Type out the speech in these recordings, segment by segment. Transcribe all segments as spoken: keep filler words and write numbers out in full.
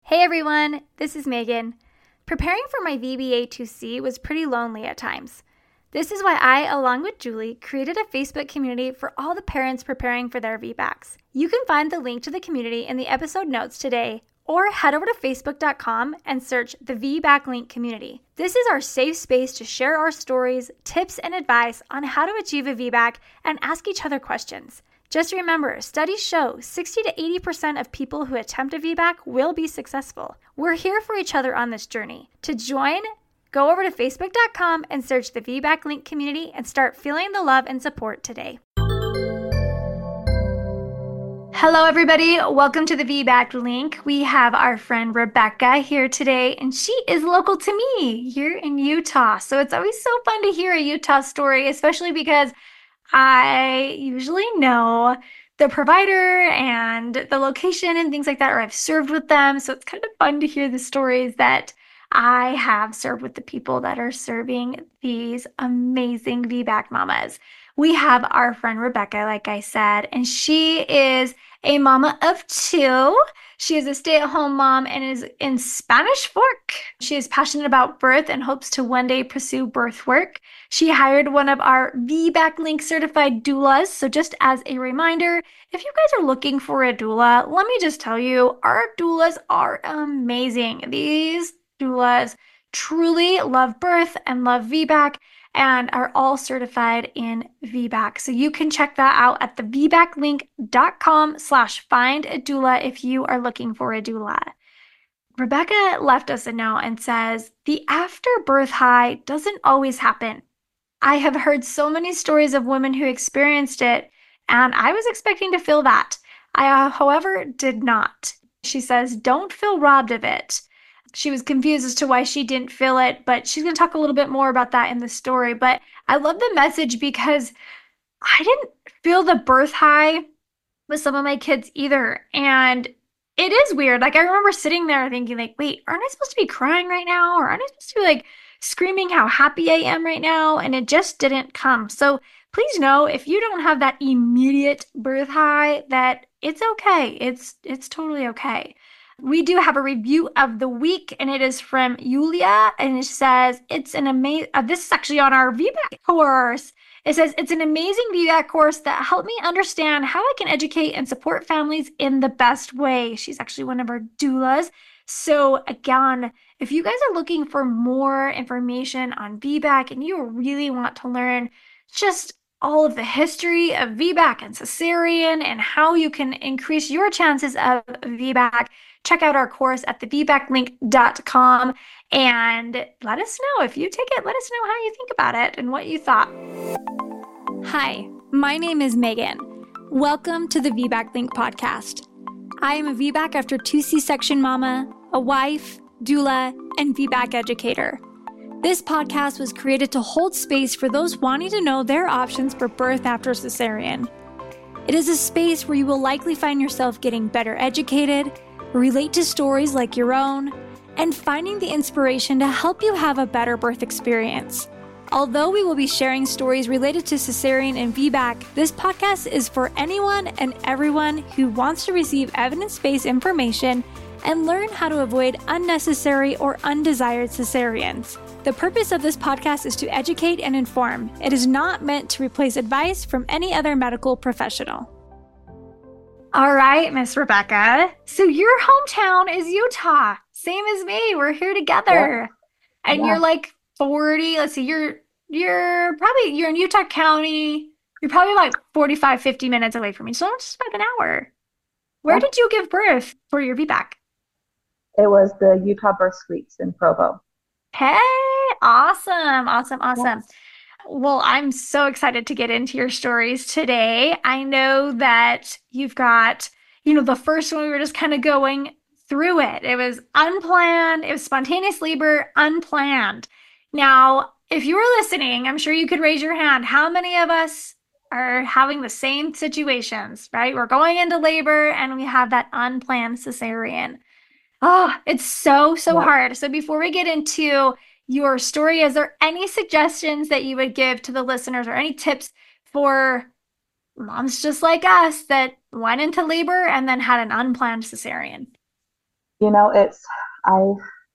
Hey everyone, this is Megan. Preparing for my V B A two C was pretty lonely at times. This is why I, along with Julie, created a Facebook community for all the parents preparing for their V BACs. You can find the link to the community in the episode notes today, or head over to facebook dot com and search the V BAC Link community. This is our safe space to share our stories, tips, and advice on how to achieve a V BAC and ask each other questions. Just remember, studies show sixty to eighty percent of people who attempt a V BAC will be successful. We're here for each other on this journey. To join, go over to facebook dot com and search the V BAC Link community and start feeling the love and support today. Hello everybody, welcome to the V BAC Link. We have our friend Rebecca here today, and she is local to me here in Utah. So it's always so fun to hear a Utah story, especially because I usually know the provider and the location and things like that, or I've served with them. So it's kind of fun to hear the stories that I have served with the people that are serving these amazing V BAC mamas. We have our friend Rebecca, like I said, and she is a mama of two. She is a stay-at-home mom and is in Spanish Fork. She is passionate about birth and hopes to one day pursue birth work. She hired one of our V BAC Link certified doulas. So just as a reminder, if you guys are looking for a doula, let me just tell you, our doulas are amazing. These doulas truly love birth and love V BAC and are all certified in V BAC. So you can check that out at the v bac link dot com slash find a doula if you are looking for a doula. Rebecca left us a note and says, the after-birth high doesn't always happen. I have heard so many stories of women who experienced it, and I was expecting to feel that. I, uh, however, did not. She says, don't feel robbed of it. She was confused as to why she didn't feel it, but she's going to talk a little bit more about that in the story. But I love the message because I didn't feel the birth high with some of my kids either. And it is weird. Like, I remember sitting there thinking, like, wait, aren't I supposed to be crying right now? Or aren't I supposed to be, like, screaming how happy I am right now? And it just didn't come. So please know, if you don't have that immediate birth high, that it's okay. It's, it's totally okay. We do have a review of the week, and it is from Yulia, and it says, it's an amazing, uh, this is actually on our V BAC course. It says, it's an amazing V BAC course that helped me understand how I can educate and support families in the best way. She's actually one of our doulas. So again, if you guys are looking for more information on V BAC and you really want to learn just all of the history of V BAC and cesarean and how you can increase your chances of V BAC, check out our course at the v bac link dot com and let us know if you take it. Let us know how you think about it and what you thought. Hi, my name is Megan. Welcome to the V BAC Link podcast. I am a V BAC after two C-section mama, a wife, doula, and V BAC educator. This podcast was created to hold space for those wanting to know their options for birth after cesarean. It is a space where you will likely find yourself getting better educated, relate to stories like your own, and finding the inspiration to help you have a better birth experience. Although we will be sharing stories related to cesarean and V BAC, this podcast is for anyone and everyone who wants to receive evidence-based information and learn how to avoid unnecessary or undesired cesareans. The purpose of this podcast is to educate and inform. It is not meant to replace advice from any other medical professional. All right, Miss Rebecca. So your hometown is Utah. Same as me. We're here together. Yeah. And yeah. You're like forty. Let's see, you're you're probably you're in Utah County. You're probably like forty-five, fifty minutes away from me. So it's just about an hour. Where yeah. did you give birth for your V BAC? It was the Utah Birth Suites in Provo. Hey, awesome, awesome, awesome. Yes. Well, I'm so excited to get into your stories today. I know that you've got, you know, the first one we were just kind of going through it. It was unplanned. It was spontaneous labor, unplanned. Now, if you were listening, I'm sure you could raise your hand. How many of us are having the same situations, right? We're going into labor and we have that unplanned cesarean. Oh, it's so, so yeah. hard. So before we get into your story, is there any suggestions that you would give to the listeners or any tips for moms just like us that went into labor and then had an unplanned cesarean? You know, it's I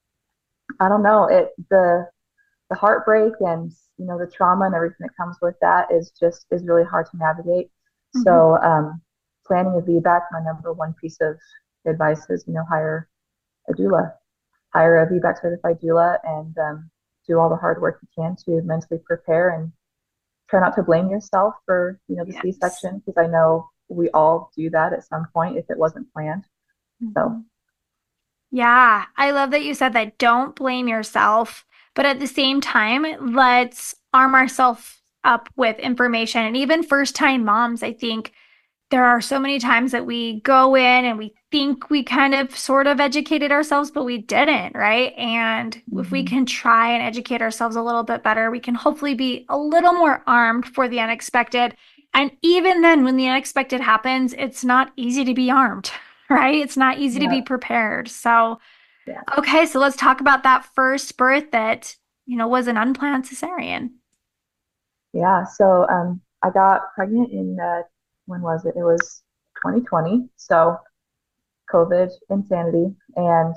I don't know. It the the heartbreak and you know the trauma and everything that comes with that is just is really hard to navigate. Hmm. So um, planning a V BAC, my number one piece of advice is you know hire a doula, hire a V BAC certified doula, and um, do all the hard work you can to mentally prepare and try not to blame yourself for you know the Yes. C-section because I know we all do that at some point if it wasn't planned. So Mhm. Yeah, I love that you said that. Don't blame yourself, but at the same time, let's arm ourselves up with information. And even first-time moms, I think there are so many times that we go in and we think we kind of sort of educated ourselves, but we didn't, right? And if we mhm. can try and educate ourselves a little bit better, we can hopefully be a little more armed for the unexpected. And even then, when the unexpected happens, it's not easy to be armed, right? It's not easy to be Yeah, prepared. So, yeah, okay, so let's talk about that first birth that, you know, was an unplanned cesarean. yeah. So um, I got pregnant in uh, when was it? It was twenty twenty. So COVID insanity, and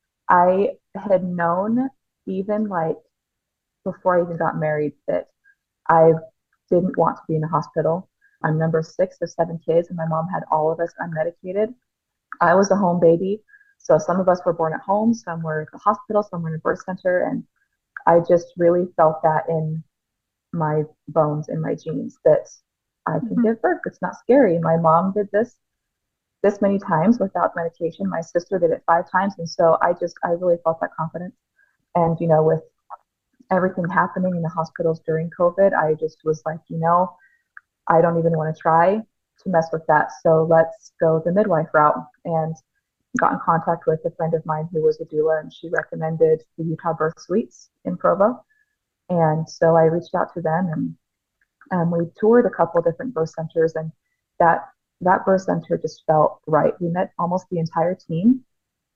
I had known even like before I even got married that I didn't want to be in the hospital. I'm number six of seven kids, and my mom had all of us unmedicated. I was a home baby. So some of us were born at home, some were at the hospital, some were in a birth center. And I just really felt that in my bones, in my genes, that I can Mhm. give birth. It's not scary. My mom did this this many times without medication. My sister did it five times. And so I just, I really felt that confidence. And, you know, with everything happening in the hospitals during COVID, I just was like, you know, I don't even want to try to mess with that. So let's go the midwife route. And got in contact with a friend of mine who was a doula, and she recommended the Utah Birth Suites in Provo. And so I reached out to them, and um, we toured a couple of different birth centers, and that that birth center just felt right. We met almost the entire team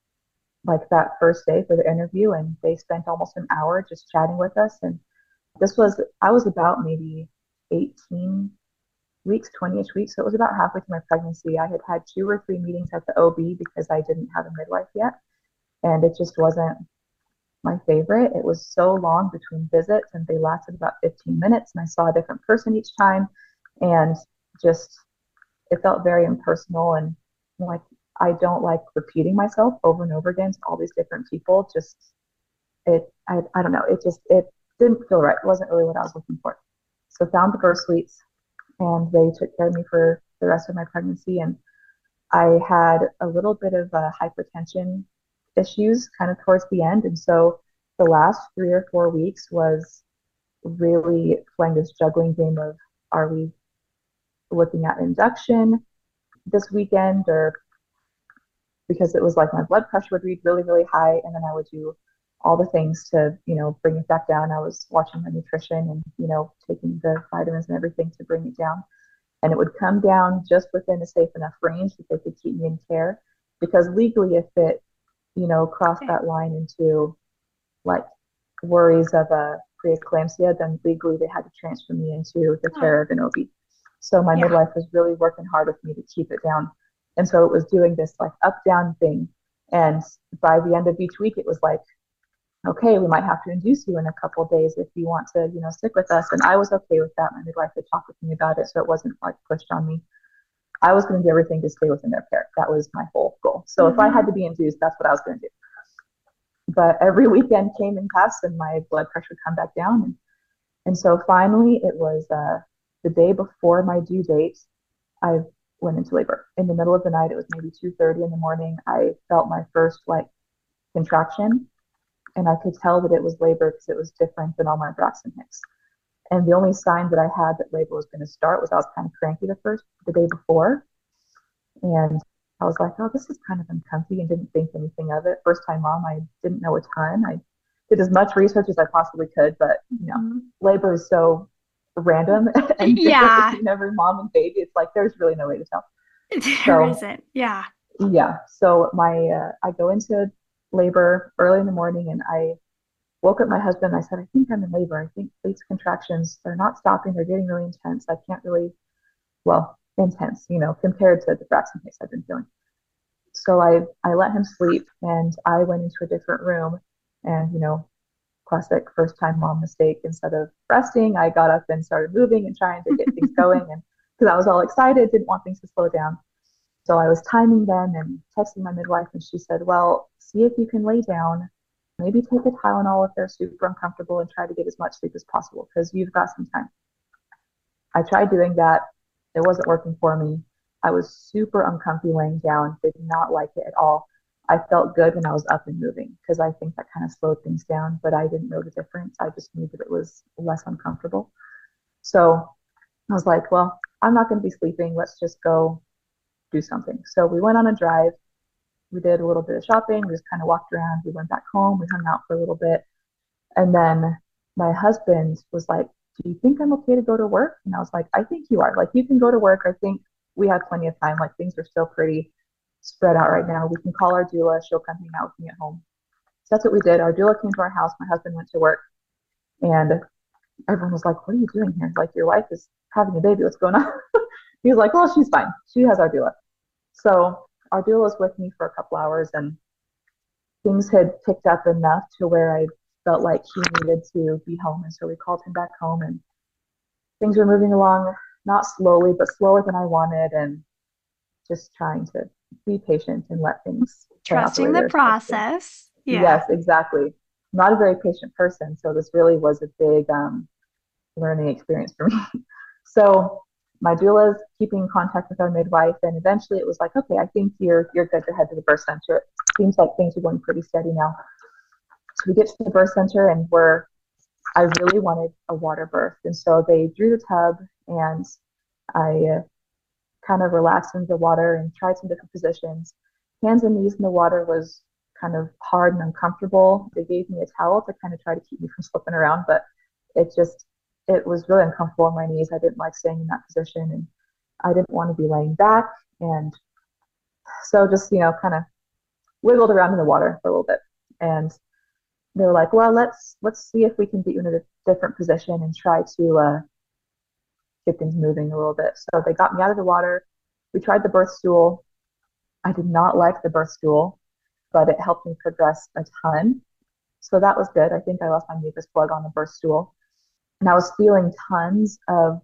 like that first day for the interview, and they spent almost an hour just chatting with us. And this was I was about maybe eighteen weeks, twenty-ish weeks. So it was about halfway through my pregnancy. I had had two or three meetings at the O B because I didn't have a midwife yet. And it just wasn't my favorite. It was so long between visits and they lasted about fifteen minutes and I saw a different person each time and just it felt very impersonal and like I don't like repeating myself over and over again to all these different people. Just it I, I don't know, it just it didn't feel right. It wasn't really what I was looking for. So found the birth suites and they took care of me for the rest of my pregnancy and I had a little bit of uh, hypertension issues kind of towards the end. And so the last three or four weeks was really playing this juggling game of are we looking at induction this weekend or because it was like my blood pressure would read really, really high. And then I would do all the things to, you know, bring it back down. I was watching my nutrition and, you know, taking the vitamins and everything to bring it down. And it would come down just within a safe enough range that they could keep me in care. Because legally, if it you know, cross Okay. that line into like worries of a preeclampsia, then legally they had to transfer me into the Oh, care of an O B. So my yeah. midwife was really working hard with me to keep it down. And so it was doing this like up down thing. And by the end of each week, it was like, okay, we might have to induce you in a couple of days if you want to, you know, stick with us. And I was okay with that. My midwife had talked with me about it. So it wasn't like pushed on me. I was going to do everything to stay within their care. That was my whole goal. So if I had Hmm. to be induced, that's what I was going to do. But every weekend came and passed and my blood pressure would come back down. And, and so finally it was uh, the day before my due date, I went into labor. In the middle of the night, it was maybe two thirty in the morning. I felt my first like contraction and I could tell that it was labor because it was different than all my Braxton Hicks. And the only sign that I had that labor was going to start was I was kind of cranky the first, the day before. And I was like, oh, this is kind of uncomfy and didn't think anything of it. First time mom, I didn't know a ton. I did as much research as I possibly could, but you know, Hmm. labor is so random and different Yeah, between every mom and baby. It's like there's really no way to tell. there So isn't. Yeah. yeah, so my uh, I go into labor early in the morning and I woke up my husband. I said, I think I'm in labor. I think these contractions, they're not stopping. They're getting really intense. I can't really, well, intense, you know, compared to the Braxton case I've been feeling. So I, I let him sleep and I went into a different room and, you know, classic first time mom mistake. Instead of resting, I got up and started moving and trying to get things going. And because I was all excited, didn't want things to slow down. So I was timing them and texting my midwife, and she said, well, see if you can lay down, maybe take a Tylenol if they're super uncomfortable and try to get as much sleep as possible because you've got some time. I tried doing that. It wasn't working for me. I was super uncomfy laying down, did not like it at all. I felt good when I was up and moving because I think that kind of slowed things down, but I didn't know the difference. I just knew that it was less uncomfortable. So I was like, well, I'm not going to be sleeping. Let's just go do something. So we went on a drive. We did a little bit of shopping. We just kind of walked around. We went back home. We hung out for a little bit. And then my husband was like, do you think I'm okay to go to work? And I was like, I think you are. Like, you can go to work. I think we have plenty of time. Like, things are still pretty spread out right now. We can call our doula. She'll come hang out with me at home. So that's what we did. Our doula came to our house. My husband went to work. And everyone was like, what are you doing here? Like, your wife is having a baby. What's going on? He was like, well, she's fine. She has our doula. So our doula was with me for a couple hours, and things had picked up enough to where I felt like he needed to be home. And so we called him back home, and things were moving along, not slowly, but slower than I wanted, and just trying to be patient and let things play out the way Trusting the they're supposed to. process. Yeah. Yes, exactly. I'm not a very patient person, so this really was a big um, learning experience for me. So my doula is keeping in contact with our midwife, and eventually it was like, okay, I think you're you're good to head to the birth center. It seems like things are going pretty steady now. So we get to the birth center, and we're I really wanted a water birth, and so they drew the tub, and I uh, kind of relaxed into the water and tried some different positions. Hands and knees in the water was kind of hard and uncomfortable. They gave me a towel to kind of try to keep me from slipping around, but it just it was really uncomfortable on my knees. I didn't like staying in that position, and I didn't want to be laying back. And so just, you know, kind of wiggled around in the water for a little bit. And they were like, well, let's let's see if we can get you in a different position and try to uh, get things moving a little bit. So they got me out of the water. We tried the birth stool. I did not like the birth stool, but it helped me progress a ton. So that was good. I think I lost my mucus plug on the birth stool. And I was feeling tons of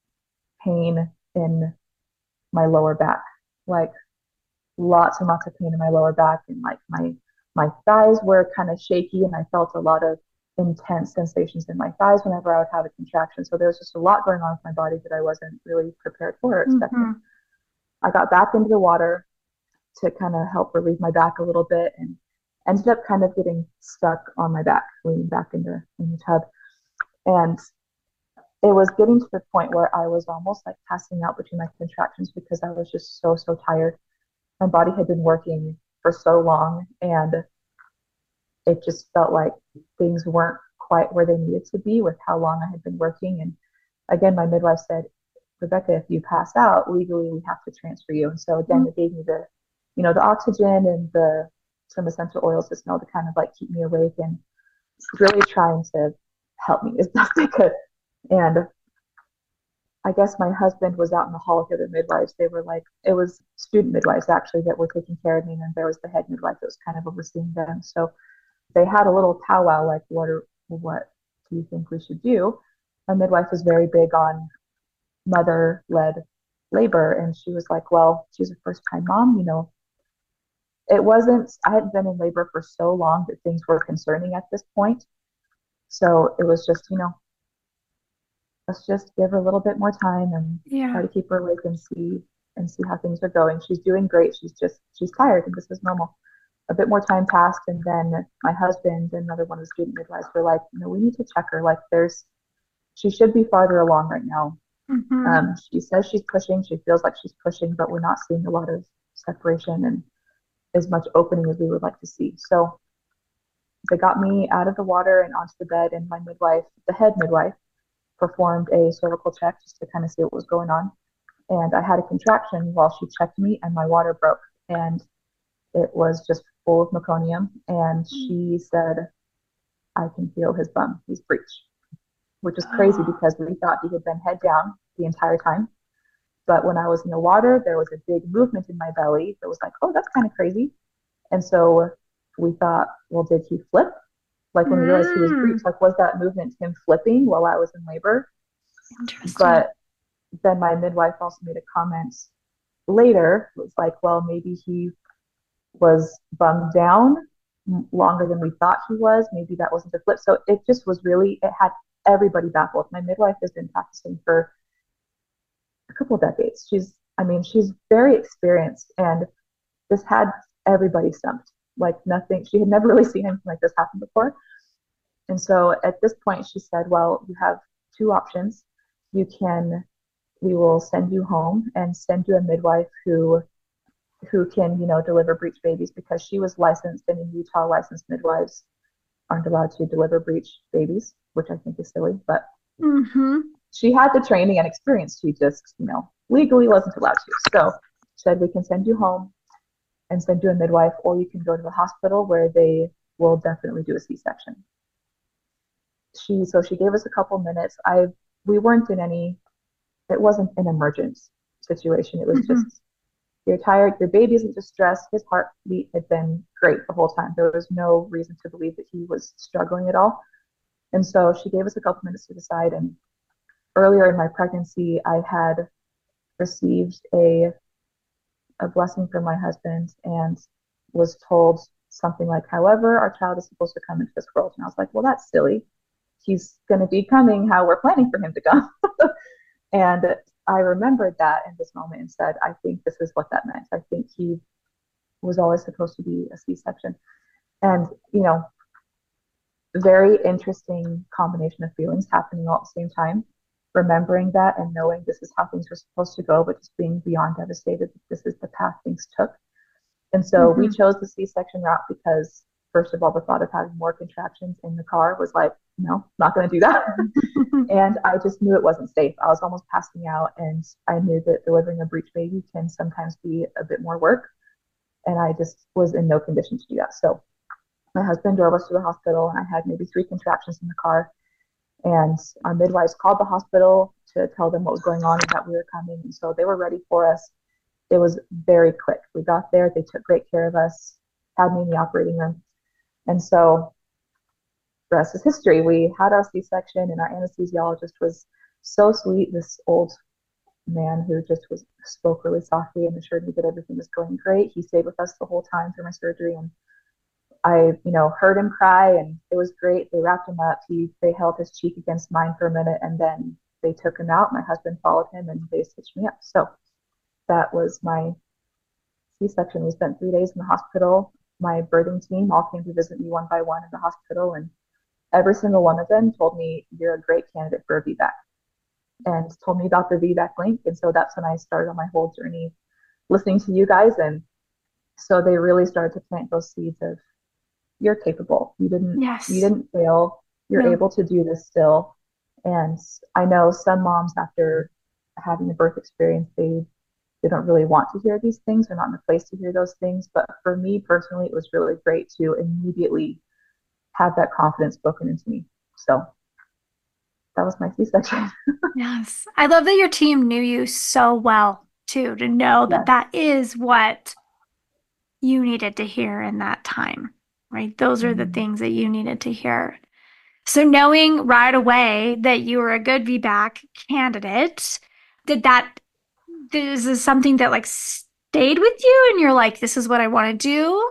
pain in my lower back, like lots and lots of pain in my lower back, and like my my thighs were kind of shaky, and I felt a lot of intense sensations in my thighs whenever I would have a contraction. So there was just a lot going on with my body that I wasn't really prepared for or Mm-hmm. expecting. I got back into the water to kind of help relieve my back a little bit, and ended up kind of getting stuck on my back, leaning back in the in the tub. And it was getting to the point where I was almost like passing out between my contractions because I was just so, so tired. My body had been working for so long, and it just felt like things weren't quite where they needed to be with how long I had been working. And again, my midwife said, Rebecca, if you pass out, legally we have to transfer you. And so again, it gave me the, you know, the oxygen and the some essential oils to smell to kind of like keep me awake, and really trying to help me as best they could. And I guess my husband was out in the hall with the other midwives. They were like, it was student midwives actually that were taking care of me, and there was the head midwife that was kind of overseeing them. So they had a little powwow, like, what are, what do you think we should do? My midwife was very big on mother-led labor, and she was like, well, she's a first-time mom, you know. It wasn't, I hadn't been in labor for so long that things were concerning at this point. So it was just, you know, let's just give her a little bit more time and try Yeah. to keep her awake and see and see how things are going. She's doing great. She's just she's tired, and this is normal. A bit more time passed, and then my husband and another one of the student midwives were like, you know, we need to check her. Like, there's she should be farther along right now. Mm-hmm. Um, she says she's pushing. She feels like she's pushing, but we're not seeing a lot of separation and as much opening as we would like to see. So they got me out of the water and onto the bed, and my midwife, the head midwife, performed a cervical check just to kind of see what was going on. And I had a contraction while she checked me, and my water broke, and it was just full of meconium. And she said, I can feel his bum. He's breech, which is crazy Oh, because we thought he had been head down the entire time. But when I was in the water, there was a big movement in my belly that was like, oh, that's kind of crazy. And so we thought, well, did he flip? Like when we realized he was breech, Mm, like was that movement him flipping while I was in labor? interesting. But then my midwife also made a comment later. It was like, well, maybe he was bummed down longer than we thought he was. Maybe that wasn't a flip. So it just was really, it had everybody baffled. My midwife has been practicing for a couple of decades. She's, I mean, she's very experienced and this had everybody stumped. Like nothing, she had never really seen anything like this happen before. And so at this point, she said, well, you have two options. You can, we will send you home and send you a midwife who who can, you know, deliver breech babies because she was licensed and in Utah licensed midwives aren't allowed to deliver breech babies, which I think is silly, but Mm-hmm. she had the training and experience. She just, you know, legally wasn't allowed to. So she said, we can send you home and send you a midwife, or you can go to the hospital where they will definitely do a C-section. She, so she gave us a couple minutes. I, we weren't in any, it wasn't an emergent situation. It was Mm-hmm. just, you're tired, your baby's in distress. His heartbeat had been great the whole time. There was no reason to believe that he was struggling at all. And so she gave us a couple minutes to decide. And earlier in my pregnancy, I had received a, a blessing from my husband and was told something like, however, our child is supposed to come into this world. And I was like, well, that's silly. He's going to be coming how we're planning for him to come. And I remembered that in this moment and said, I think this is what that meant. I think he was always supposed to be a C-section. And, you know, very interesting combination of feelings happening all at the same time. Remembering that and knowing this is how things were supposed to go, but just being beyond devastated that this is the path things took. And so we Mm-hmm. chose the C-section route because, first of all, the thought of having more contractions in the car was like, no, not going to do that. And I just knew it wasn't safe. I was almost passing out, and I knew that delivering a breech baby can sometimes be a bit more work. And I just was in no condition to do that. So my husband drove us to the hospital, and I had maybe three contractions in the car. And our midwives called the hospital to tell them what was going on and that we were coming. And so they were ready for us. It was very quick. We got there, they took great care of us, had me in the operating room. And so the rest is history. We had our C-section, and our anesthesiologist was so sweet. This old man who just was spoke really softly and assured me that everything was going great. He stayed with us the whole time through my surgery, and I, you know, heard him cry, and it was great. They wrapped him up. He, they held his cheek against mine for a minute, and then they took him out. My husband followed him, and they stitched me up. So that was my C-section. We spent three days in the hospital. My birthing team all came to visit me one by one in the hospital, and every single one of them told me, you're a great candidate for a V BAC, and told me about the V BAC link. And so that's when I started on my whole journey listening to you guys. And so they really started to plant those seeds of, you're capable. You didn't, you Yes. didn't fail. You're No. able to do this still. And I know some moms, after having a birth experience, they they don't really want to hear these things. They're not in a place to hear those things. But for me personally, it was really great to immediately have that confidence spoken into me. So that was my C-section. Yes. I love that your team knew you so well too, to know that Yes. that is what you needed to hear in that time, right? Those are the Mm-hmm. things that you needed to hear. So knowing right away that you were a good V BAC candidate, did that, is this something that like stayed with you and you're like, this is what I want to do?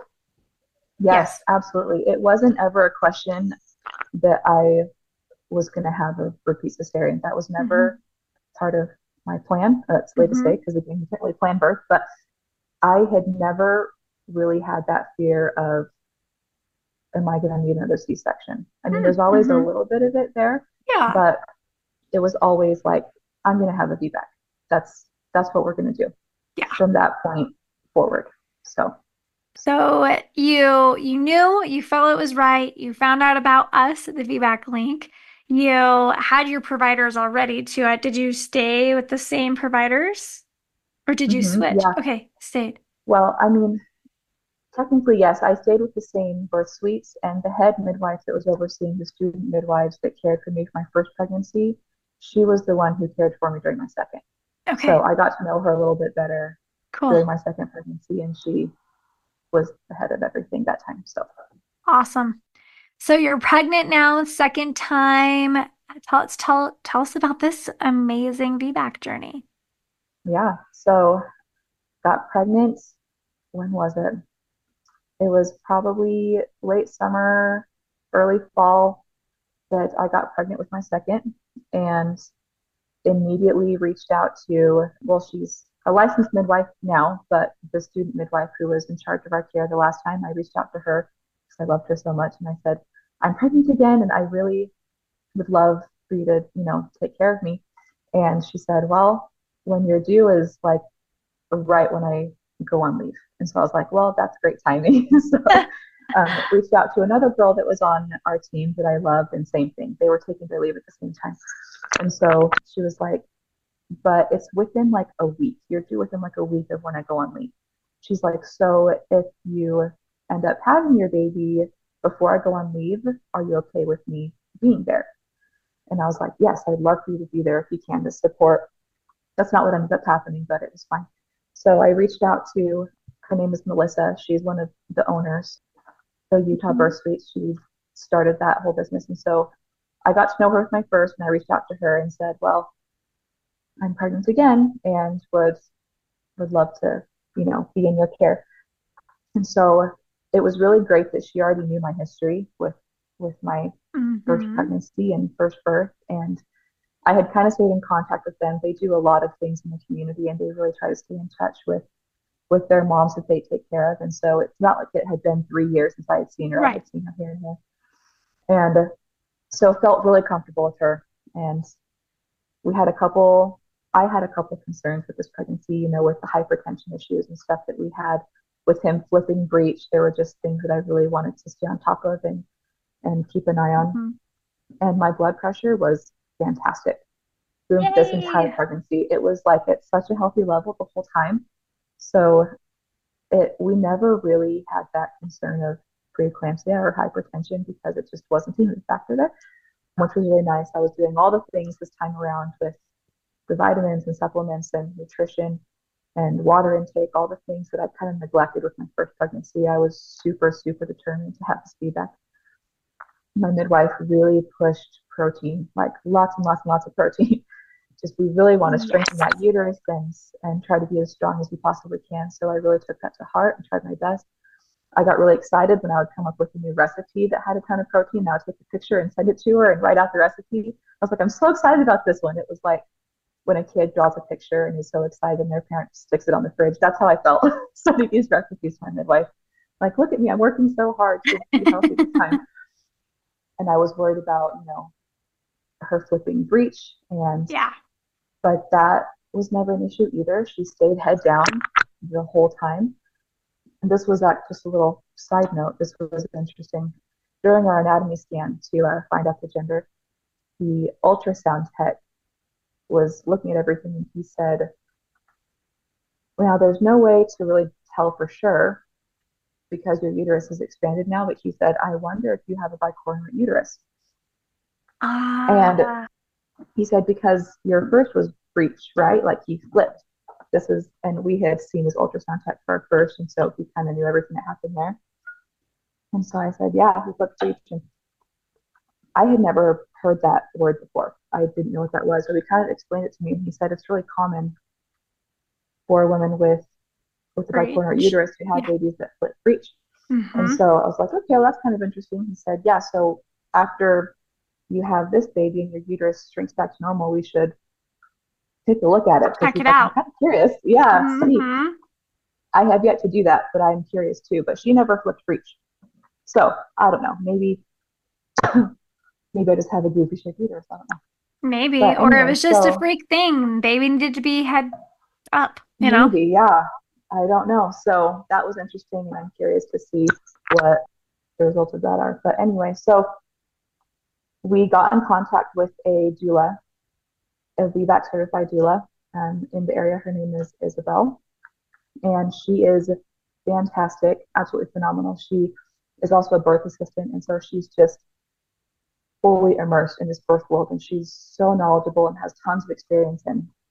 Yes, Yes. absolutely. It wasn't ever a question that I was going to have a repeat cesarean. That was Hmm. never part of my plan. That's the way to say, Hmm. because again, you can't really plan birth. But I had never really had that fear of, am I going to need another C-section? I mean, there's always a Hmm. little bit of it there, Yeah. but it was always like, I'm going to have a V BAC. That's that's what we're going to do Yeah. from that point forward. So So you you knew, you felt it was right. You found out about us at the V BAC link. You had your providers already to it. Did you stay with the same providers or did you mm-hmm, switch? yeah. Okay, stayed. Well, I mean, technically, yes, I stayed with the same birth suites, and the head midwife that was overseeing the student midwives that cared for me for my first pregnancy, she was the one who cared for me during my second. Okay. So I got to know her a little bit better Cool. during my second pregnancy, and she was ahead of everything that time. So Awesome. So you're pregnant now, second time. Tell us, tell, tell us about this amazing V BAC journey. yeah, so got pregnant. When was it? It was probably late summer, early fall that I got pregnant with my second, and immediately reached out to, well, she's a licensed midwife now, but the student midwife who was in charge of our care the last time, I reached out to her because I loved her so much. And I said, I'm pregnant again, and I really would love for you to, you know, take care of me. And she said, well, when you're due is like right when I go on leave. And so I was like, well, that's great timing. so um, reached out to another girl that was on our team that I loved, and same thing. They were taking their leave at the same time. And so she was like, but it's within like a week. You're due within like a week of when I go on leave. She's like, so if you end up having your baby before I go on leave, are you okay with me being there? And I was like, yes, I'd love for you to be there if you can to support. That's not what ended up happening, but it was fine. So I reached out to, her name is Melissa. She's one of the owners, the Utah Mhm. Birth Suite. She started that whole business. And so I got to know her with my first, and I reached out to her and said, well, I'm pregnant again and would would love to, you know, be in your care. And so it was really great that she already knew my history with with my first Mhm. pregnancy and first birth. And I had kind of stayed in contact with them. They do a lot of things in the community, and they really try to stay in touch with with their moms that they take care of. And so it's not like it had been three years since I had seen her. I Right. had seen her here and there. And so felt really comfortable with her. And we had a couple, I had a couple concerns with this pregnancy, you know, with the hypertension issues and stuff that we had with him flipping breech. There were just things that I really wanted to stay on top of and, and keep an eye on. Mhm. And my blood pressure was fantastic through this entire Yay. pregnancy. It was like at such a healthy level the whole time. So it, we never really had that concern of preeclampsia or hypertension because it just wasn't even a factor there, which was really nice. I was doing all the things this time around with the vitamins and supplements and nutrition and water intake, all the things that I kind of neglected with my first pregnancy. I was super, super determined to have this feedback. My midwife really pushed protein, like lots and lots and lots of protein. Just we really want to strengthen Yes. that uterus and and try to be as strong as we possibly can. So I really took that to heart and tried my best. I got really excited when I would come up with a new recipe that had a ton of protein. I would take a picture and send it to her and write out the recipe. I was like, I'm so excited about this one. It was like when a kid draws a picture and is so excited and their parent sticks it on the fridge. That's how I felt studying these recipes for my midwife. Like, look at me, I'm working so hard to be healthy this time. And I was worried about, you know, her flipping breech. And, Yeah. but that was never an issue either. She stayed head down the whole time. And this was that, just a little side note, this was interesting. During our anatomy scan to uh, find out the gender, the ultrasound tech was looking at everything and he said, well, there's no way to really tell for sure because your uterus is expanded now, but he said, I wonder if you have a bicornuate uterus. And Ah, he said, because your first was breech, right? Like he flipped. This is, and we had seen his ultrasound tech for our first, and so he kind of knew everything that happened there. And so I said, yeah, he flipped breech. And I had never heard that word before. I didn't know what that was. So he kind of explained it to me, and he said it's really common for women with with the bicornuate preach. uterus to have Yeah. babies that flip breech. And Mm-hmm. so I was like, okay, well, that's kind of interesting. He said, yeah, so after you have this baby and your uterus shrinks back to normal, we should take a look at it because Check he's it like, I'm out. kind of curious. Yeah, see, Mm-hmm. I have yet to do that, but I'm curious too. But she never flipped breech. So I don't know. Maybe maybe I just have a goofy shaped uterus. I don't know. Maybe. But Or it anyway, was just a so freak thing. Baby needed to be head up, you know? maybe, yeah. I don't know. So that was interesting, and I'm curious to see what the results of that are. But anyway, so we got in contact with a doula, a V BAC certified doula um, in the area. Her name is Isabel, and she is fantastic, absolutely phenomenal. She is also a birth assistant, and so she's just fully immersed in this birth world, and she's so knowledgeable and has tons of experience. And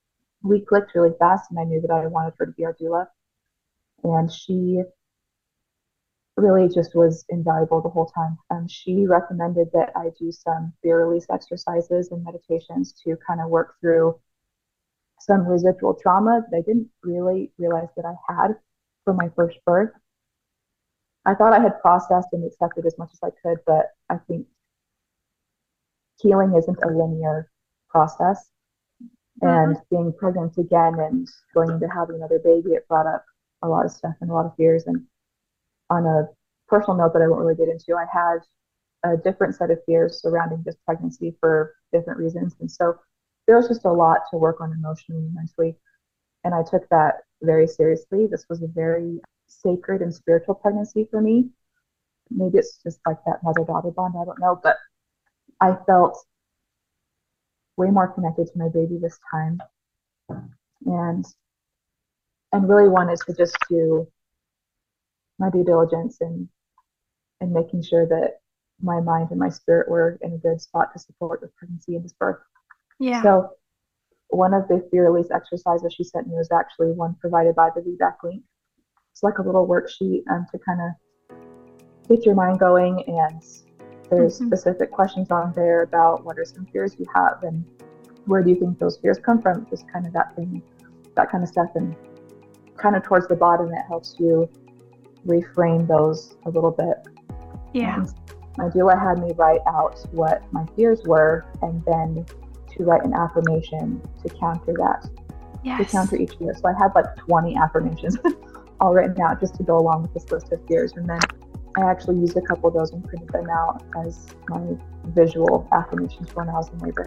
we clicked really fast, and I knew that I wanted her to be our doula. And she really just was invaluable the whole time. Um, she recommended that I do some fear release exercises and meditations to kind of work through some residual trauma that I didn't really realize that I had from my first birth. I thought I had processed and accepted as much as I could, but I think healing isn't a linear process. Mm-hmm. And being pregnant again and going into having another baby, it brought up a lot of stuff and a lot of fears. And on a personal note that I won't really get into, I had a different set of fears surrounding this pregnancy for different reasons. And so there was just a lot to work on emotionally and mentally. And I took that very seriously. This was a very sacred and spiritual pregnancy for me. Maybe it's just like that mother daughter bond, I don't know. But I felt way more connected to my baby this time, and and really wanted to just do my due diligence and and making sure that my mind and my spirit were in a good spot to support the pregnancy and this birth. Yeah. So one of the fear release exercises she sent me was actually one provided by the V BAC link. It's like a little worksheet um, to kind of get your mind going, and there's Mm-hmm. specific questions on there about what are some fears you have and where do you think those fears come from, just kind of that thing, that kind of stuff. And kind of towards the bottom, it helps you reframe those a little bit. Yeah. And my doula had me write out what my fears were, and then to write an affirmation to counter that, Yes. to counter each fear. So I had like twenty affirmations all written out just to go along with this list of fears. And then I actually used a couple of those and printed them out as my visual affirmations when I was in labor.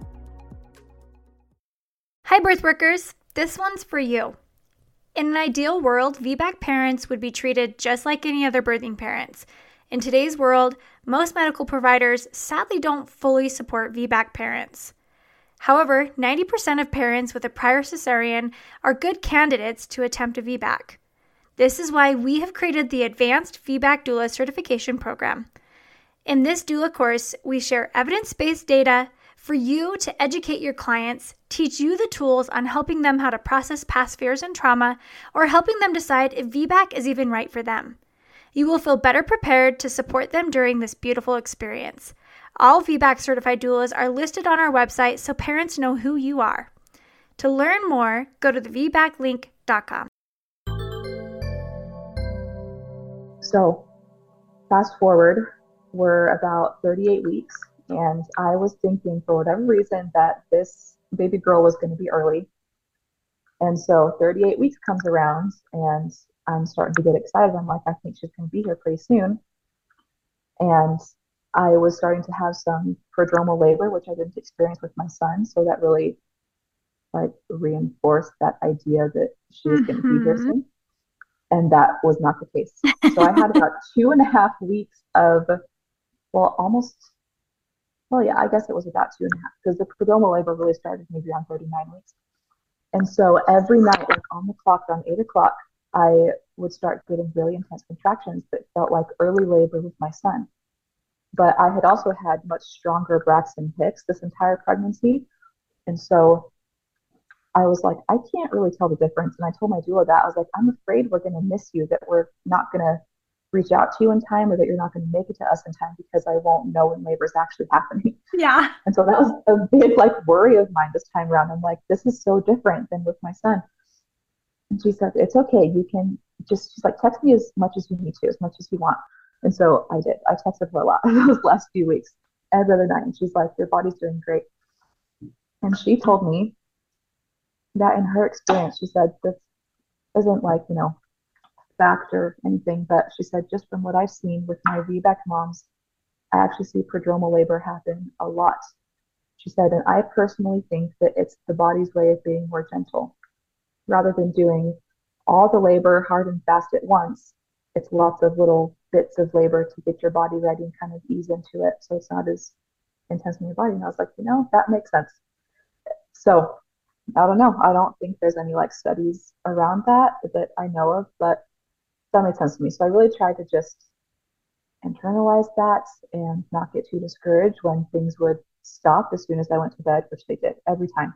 Hi, birth workers. This one's for you. In an ideal world, V BAC parents would be treated just like any other birthing parents. In today's world, most medical providers sadly don't fully support V BAC parents. However, ninety percent of parents with a prior cesarean are good candidates to attempt a V BAC. This is why we have created the Advanced V BAC Doula Certification Program. In this doula course, we share evidence-based data for you to educate your clients, teach you the tools on helping them how to process past fears and trauma, or helping them decide if V BAC is even right for them. You will feel better prepared to support them during this beautiful experience. All V BAC certified doulas are listed on our website so parents know who you are. To learn more, go to the v bac link dot com. So fast forward, we're about thirty-eight weeks, and I was thinking for whatever reason that this baby girl was going to be early. And so thirty-eight weeks comes around, and I'm starting to get excited. I'm like, I think she's going to be here pretty soon. And I was starting to have some prodromal labor, which I didn't experience with my son. So that really like reinforced that idea that she was going to be here soon. And that was not the case. So I had about two and a half weeks of, well, almost, well, yeah, I guess it was about two and a half, because the prodromal labor really started maybe around thirty-nine weeks. And so every night, like on the clock, around eight o'clock, I would start getting really intense contractions that felt like early labor with my son. But I had also had much stronger Braxton Hicks this entire pregnancy. And so I was like, I can't really tell the difference. And I told my doula that. I was like, I'm afraid we're going to miss you, that we're not going to reach out to you in time, or that you're not going to make it to us in time, because I won't know when labor is actually happening. Yeah. And so that was a big like worry of mine this time around. I'm like, this is so different than with my son. And she said, it's okay. You can just, she's like, text me as much as you need to, as much as you want. And so I did. I texted her a lot those last few weeks, every other night. And she's like, your body's doing great. And she told me that in her experience, she said, this isn't like, you know, fact or anything, but she said, just from what I've seen with my V BAC moms, I actually see prodromal labor happen a lot. She said, and I personally think that it's the body's way of being more gentle. Rather than doing all the labor hard and fast at once, it's lots of little bits of labor to get your body ready and kind of ease into it, so it's not as intense in your body. And I was like, you know, that makes sense. So I don't know. I don't think there's any like studies around that that I know of, but that made sense to me. So I really tried to just internalize that and not get too discouraged when things would stop as soon as I went to bed, which they did every time.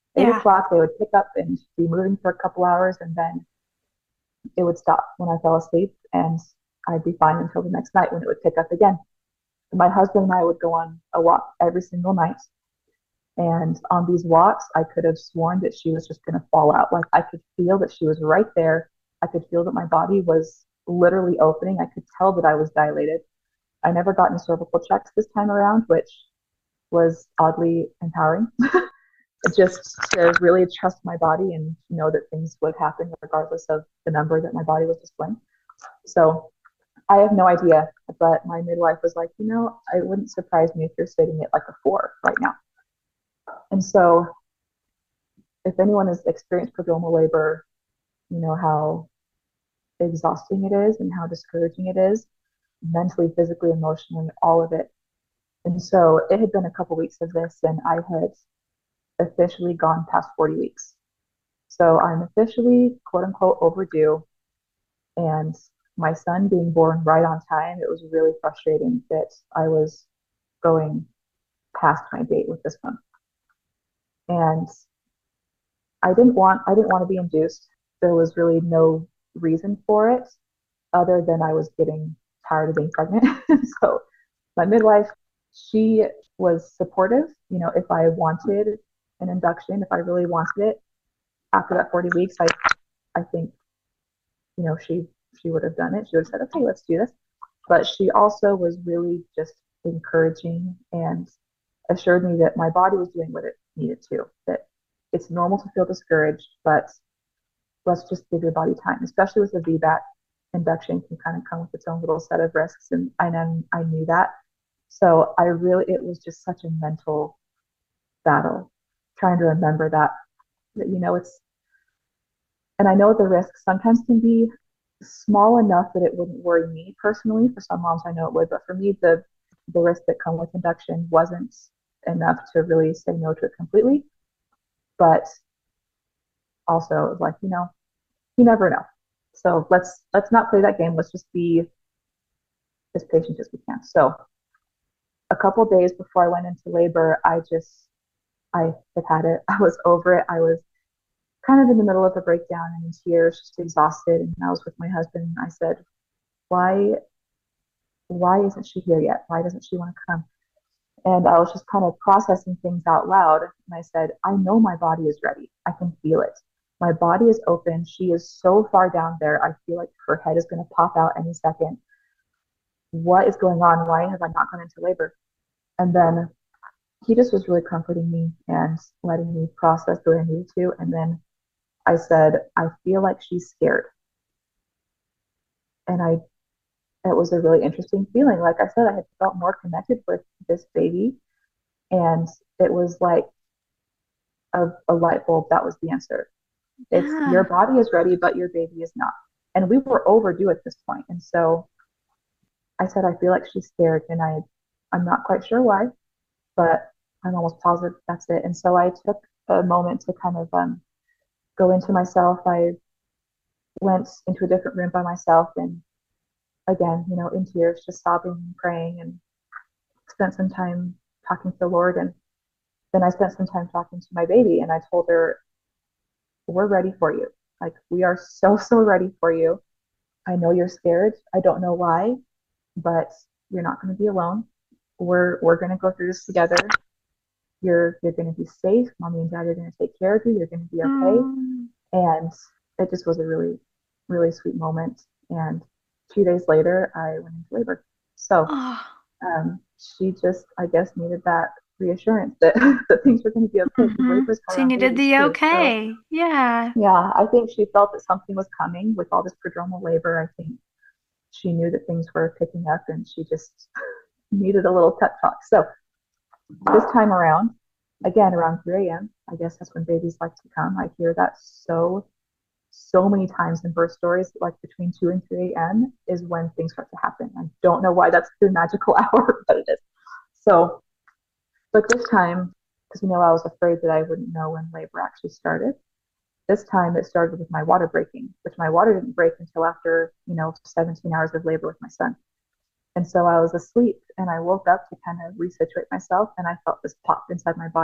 Eight Yeah. o'clock, they would pick up and be moving for a couple hours, and then it would stop when I fell asleep, and I'd be fine until the next night when it would pick up again. My husband and I would go on a walk every single night. And on these walks, I could have sworn that she was just going to fall out. Like I could feel that she was right there. I could feel that my body was literally opening. I could tell that I was dilated. I never got any cervical checks this time around, which was oddly empowering. Just to really trust my body and know that things would happen regardless of the number that my body was displaying. So I have no idea, but my midwife was like, you know, it wouldn't surprise me if you're sitting at like a four right now. And so if anyone has experienced prodromal labor, you know how exhausting it is and how discouraging it is, mentally, physically, emotionally, all of it. And so it had been a couple weeks of this, and I had officially gone past forty weeks. So I'm officially, quote unquote, overdue. And my son being born right on time, it was really frustrating that I was going past my date with this one. And I didn't want I didn't want to be induced. There was really no reason for it other than I was getting tired of being pregnant. So my midwife, she was supportive. You know, if I wanted an induction, if I really wanted it after that forty weeks, I I think, you know, she she would have done it. She would have said, okay, let's do this. But she also was really just encouraging and assured me that my body was doing what it needed to, that it's normal to feel discouraged, but let's just give your body time, especially with the V BAC. Induction can kind of come with its own little set of risks, and I know I knew that. So I really, it was just such a mental battle trying to remember that, that, you know, it's, and I know the risks sometimes can be small enough that it wouldn't worry me personally. For some moms, I know it would, but for me, the, the risks that come with induction wasn't enough to really say no to it completely. But also it was like, you know, you never know. So let's let's not play that game. Let's just be as patient as we can. So a couple days before I went into labor, I just I had had it. I was over it. I was kind of in the middle of a breakdown and in tears, just exhausted. And I was with my husband. And I said, "Why why isn't she here yet? Why doesn't she want to come?" And I was just kind of processing things out loud. And I said, "I know my body is ready. I can feel it. My body is open. She is so far down there. I feel like her head is going to pop out any second. What is going on? Why have I not gone into labor?" And then he just was really comforting me and letting me process the way I needed to. And then I said, "I feel like she's scared." And I, it was a really interesting feeling. Like I said, I had felt more connected with this baby. And it was like a, a light bulb. That was the answer. It's your Yeah. body is ready, but your baby is not. And we were overdue at this point. And so I said, "I feel like she's scared." And I, I'm not quite sure why, but I'm almost positive that's it. And so I took a moment to kind of um, go into myself. I went into a different room by myself and again, you know, in tears, just sobbing and praying, and spent some time talking to the Lord. And then I spent some time talking to my baby, and I told her, "We're ready for you. Like, we are so, so ready for you. I know you're scared. I don't know why, but you're not going to be alone. We're, we're going to go through this together. You're, you're going to be safe. Mommy and Dad are going to take care of you. You're going to be okay." Mm. And it just was a really, really sweet moment. And two days later, I went into labor. So Oh. um, she just, I guess, needed that reassurance that, that things were going to be okay because Hmm. labor is hard So you on needed babies the too. So okay. Yeah. yeah, I think she felt that something was coming with all this prodromal labor. I think she knew that things were picking up and she just needed a little pep talk. So this time around, again, around three a m, I guess that's when babies like to come. I hear that so, so many times in birth stories, like between two and three a m is when things start to happen. I don't know why that's the magical hour, but it is. So, but this time, because you know, I was afraid that I wouldn't know when labor actually started. This time it started with my water breaking, which my water didn't break until after, you know, seventeen hours of labor with my son. And so I was asleep and I woke up to kind of resituate myself and I felt this pop inside my body.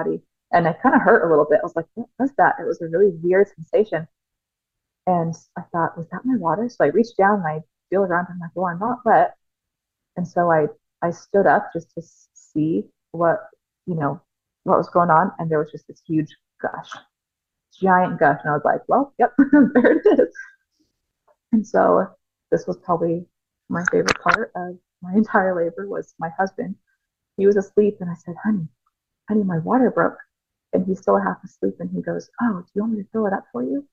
And it kind of hurt a little bit. I was like, what was that? It was a really weird sensation. And I thought, was that my water? So I reached down and I feel around. I'm like, well, I'm not wet. And so I I stood up just to see what, you know, what was going on. And there was just this huge gush, giant gush. And I was like, well, yep, there it is. And so this was probably my favorite part of my entire labor was my husband. He was asleep and I said, honey, honey, my water broke. And he's still half asleep and he goes, oh, do you want me to fill it up for you?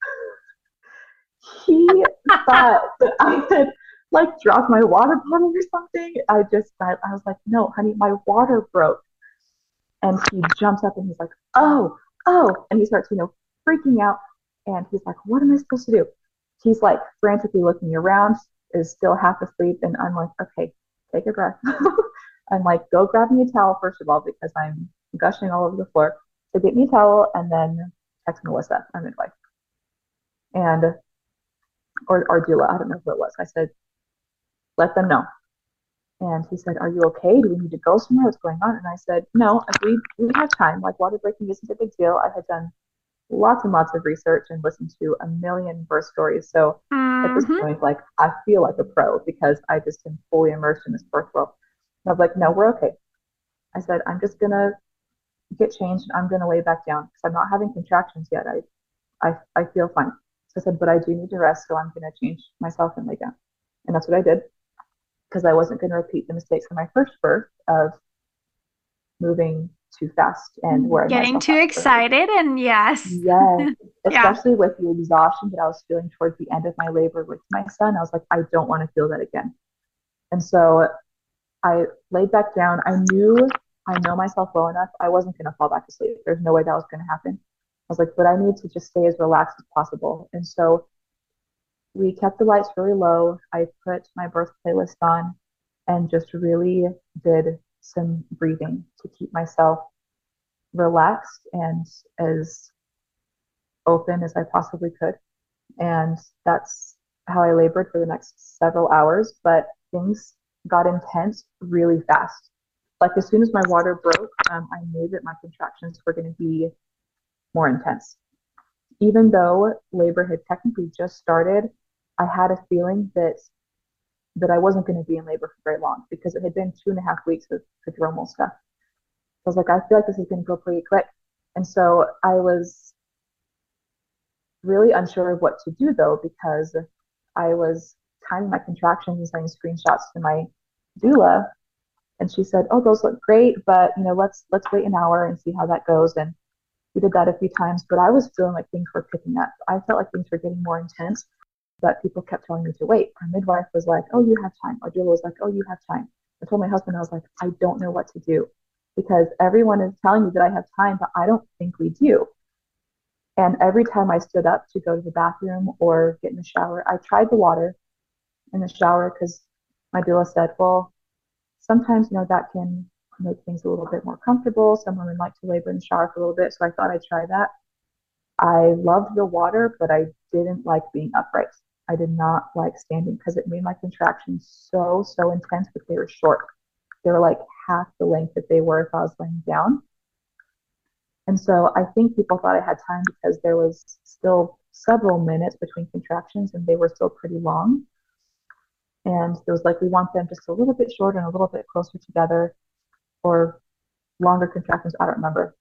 He thought that I had like dropped my water bottle or something. I just, I, I was like, no, honey, my water broke. And he jumps up and he's like, oh, oh. And he starts, you know, freaking out. And he's like, what am I supposed to do? He's like frantically looking around, is still half asleep. And I'm like, okay, take a breath. I'm like, go grab me a towel, first of all, because I'm gushing all over the floor. So get me a towel and then text Melissa, our midwife. And, or, or doula, I don't know who it was. I said, let them know. And he said, are you okay? Do we need to go somewhere? What's going on? And I said, no, we, we have time. Like water breaking isn't a big deal. I had done lots and lots of research and listened to a million birth stories. So at this Mm-hmm. point, like I feel like a pro because I just am fully immersed in this birth world. And I was like, no, we're okay. I said, I'm just gonna get changed and I'm gonna lay back down because I'm not having contractions yet. I, I I feel fine. So I said, but I do need to rest, so I'm gonna change myself and lay down. And that's what I did because I wasn't gonna repeat the mistakes of my first birth of moving too fast and wearing Getting myself too out early. excited, and yes. Yes, Yeah. especially with the exhaustion that I was feeling towards the end of my labor with my son. I was like, I don't want to feel that again. And so I laid back down. I knew, I know myself well enough. I wasn't going to fall back to sleep. There's no way that was going to happen. I was like, but I need to just stay as relaxed as possible. And so we kept the lights really low. I put my birth playlist on and just really did some breathing to keep myself relaxed and as open as I possibly could. And that's how I labored for the next several hours. But things got intense really fast. Like as soon as my water broke, um, I knew that my contractions were going to be more intense. Even though labor had technically just started, I had a feeling that that I wasn't going to be in labor for very long because it had been two and a half weeks of prodromal stuff. I was like, I feel like this is going to go pretty quick. And so I was really unsure of what to do though, because I was timing my contractions and sending screenshots to my doula. And she said, oh, those look great, but you know, let's let's wait an hour and see how that goes. And we did that a few times, but I was feeling like things were picking up. I felt like things were getting more intense, but people kept telling me to wait. Our midwife was like, oh, you have time. Our doula was like, oh, you have time. I told my husband, I was like, I don't know what to do because everyone is telling me that I have time, but I don't think we do. And every time I stood up to go to the bathroom or get in the shower, I tried the water in the shower because my doula said, well, sometimes, you know, that can make things a little bit more comfortable. Some women like to labor in the shower for a little bit. So I thought I'd try that. I loved the water, but I didn't like being upright. I did not like standing because it made my contractions so, so intense, but they were short. They were like half the length that they were if I was laying down. And so I think people thought I had time because there was still several minutes between contractions and they were still pretty long. And it was like, we want them just a little bit shorter and a little bit closer together or longer contractions. I don't remember.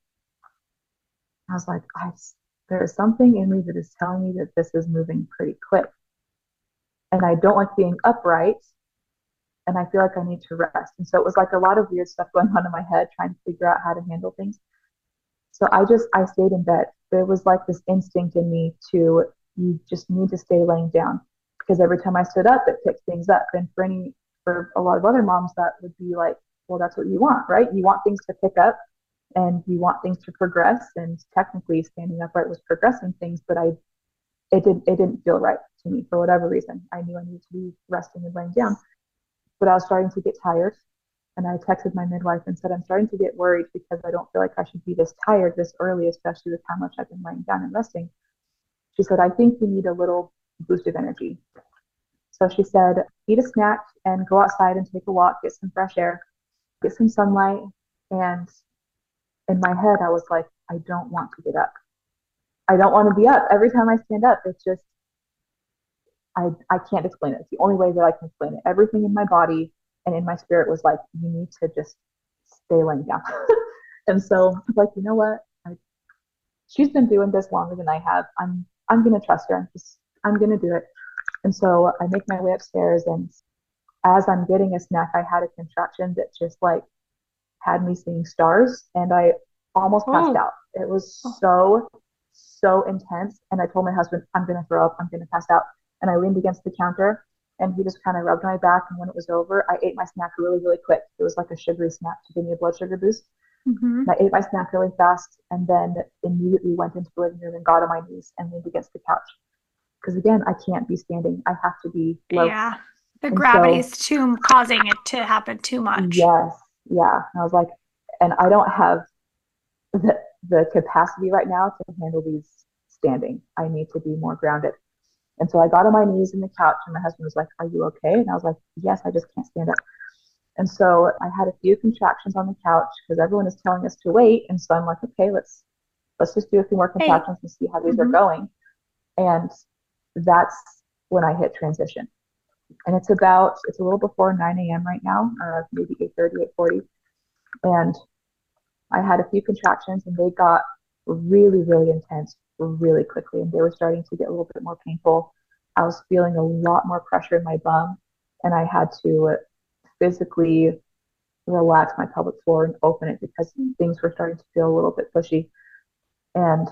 I was like, I, there is something in me that is telling me that this is moving pretty quick. And I don't like being upright. And I feel like I need to rest. And so it was like a lot of weird stuff going on in my head, trying to figure out how to handle things. So I just, I stayed in bed. There was like this instinct in me to, you just need to stay laying down because every time I stood up, it picked things up. And for any, for a lot of other moms, that would be like, well, that's what you want, right? You want things to pick up and you want things to progress. And technically standing upright was progressing things, but I, it didn't, it didn't feel right to me for whatever reason. I knew I needed to be resting and laying down, but I was starting to get tired. And I texted my midwife and said, I'm starting to get worried because I don't feel like I should be this tired this early, especially with how much I've been laying down and resting. She said, I think you need a little boost of energy. So she said, eat a snack and go outside and take a walk, get some fresh air, get some sunlight, and in my head, I was like, I don't want to get up. I don't want to be up. Every time I stand up, it's just, I, I can't explain it. It's the only way that I can explain it. Everything in my body and in my spirit was like, you need to just stay laying down. And so I was like, you know what? I, she's been doing this longer than I have. I'm, I'm going to trust her. I'm just, I'm going to do it. And so I make my way upstairs, and as I'm getting a snack, I had a contraction that just like had me seeing stars, and I almost passed Oh, out. It was so, so intense. And I told my husband, I'm going to throw up. I'm going to pass out. And I leaned against the counter, and he just kind of rubbed my back. And when it was over, I ate my snack really, really quick. It was like a sugary snack to give me a blood sugar boost. mm-hmm. And I ate my snack really fast, and then immediately went into the living room and got on my knees and leaned against the couch. Because again, I can't be standing. I have to be low. Yeah. The And gravity so, is too causing it to happen too much. yes, yeah. And I was like, and I don't have the, the capacity right now to handle these standing. I need to be more grounded. And so I got on my knees in the couch, and my husband was like, are you okay? And I was like, yes, I just can't stand up. And so I had a few contractions on the couch because everyone is telling us to wait. And so I'm like, okay, let's let's just do a few more Hey. contractions and see how these are Mm-hmm. going. And that's when I hit transition. And it's about it's a little before nine a m right now, or maybe eight thirty, eight forty. And I had a few contractions, and they got really, really intense really quickly, and they were starting to get a little bit more painful. I was feeling a lot more pressure in my bum, and I had to physically relax my pelvic floor and open it because things were starting to feel a little bit pushy. And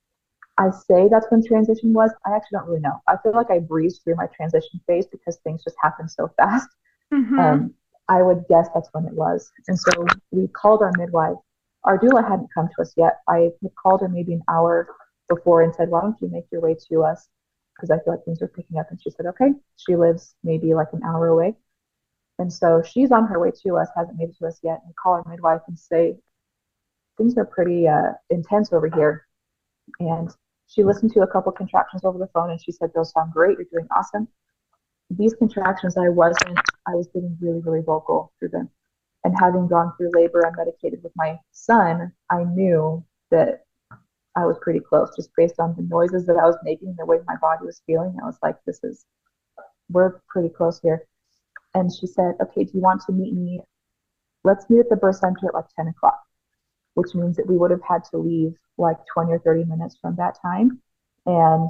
I say that's when transition was. I actually don't really know. I feel like I breezed through my transition phase because things just happened so fast. Mm-hmm. Um, I would guess that's when it was. And so we called our midwife. Our doula hadn't come to us yet. I had called her maybe an hour before and said, why don't you make your way to us? Because I feel like things are picking up. And she said, okay. She lives maybe like an hour away. And so she's on her way to us, hasn't made it to us yet. And we call our midwife and say, things are pretty uh, intense over here. And she listened to a couple contractions over the phone, and she said, those sound great. You're doing awesome. These contractions, I wasn't, I was getting really, really vocal through them. And having gone through labor unmedicated with my son, I knew that I was pretty close just based on the noises that I was making, the way my body was feeling. I was like, this is, we're pretty close here. And she said, okay, do you want to meet me? Let's meet at the birth center at like ten o'clock, which means that we would have had to leave like twenty or thirty minutes from that time. And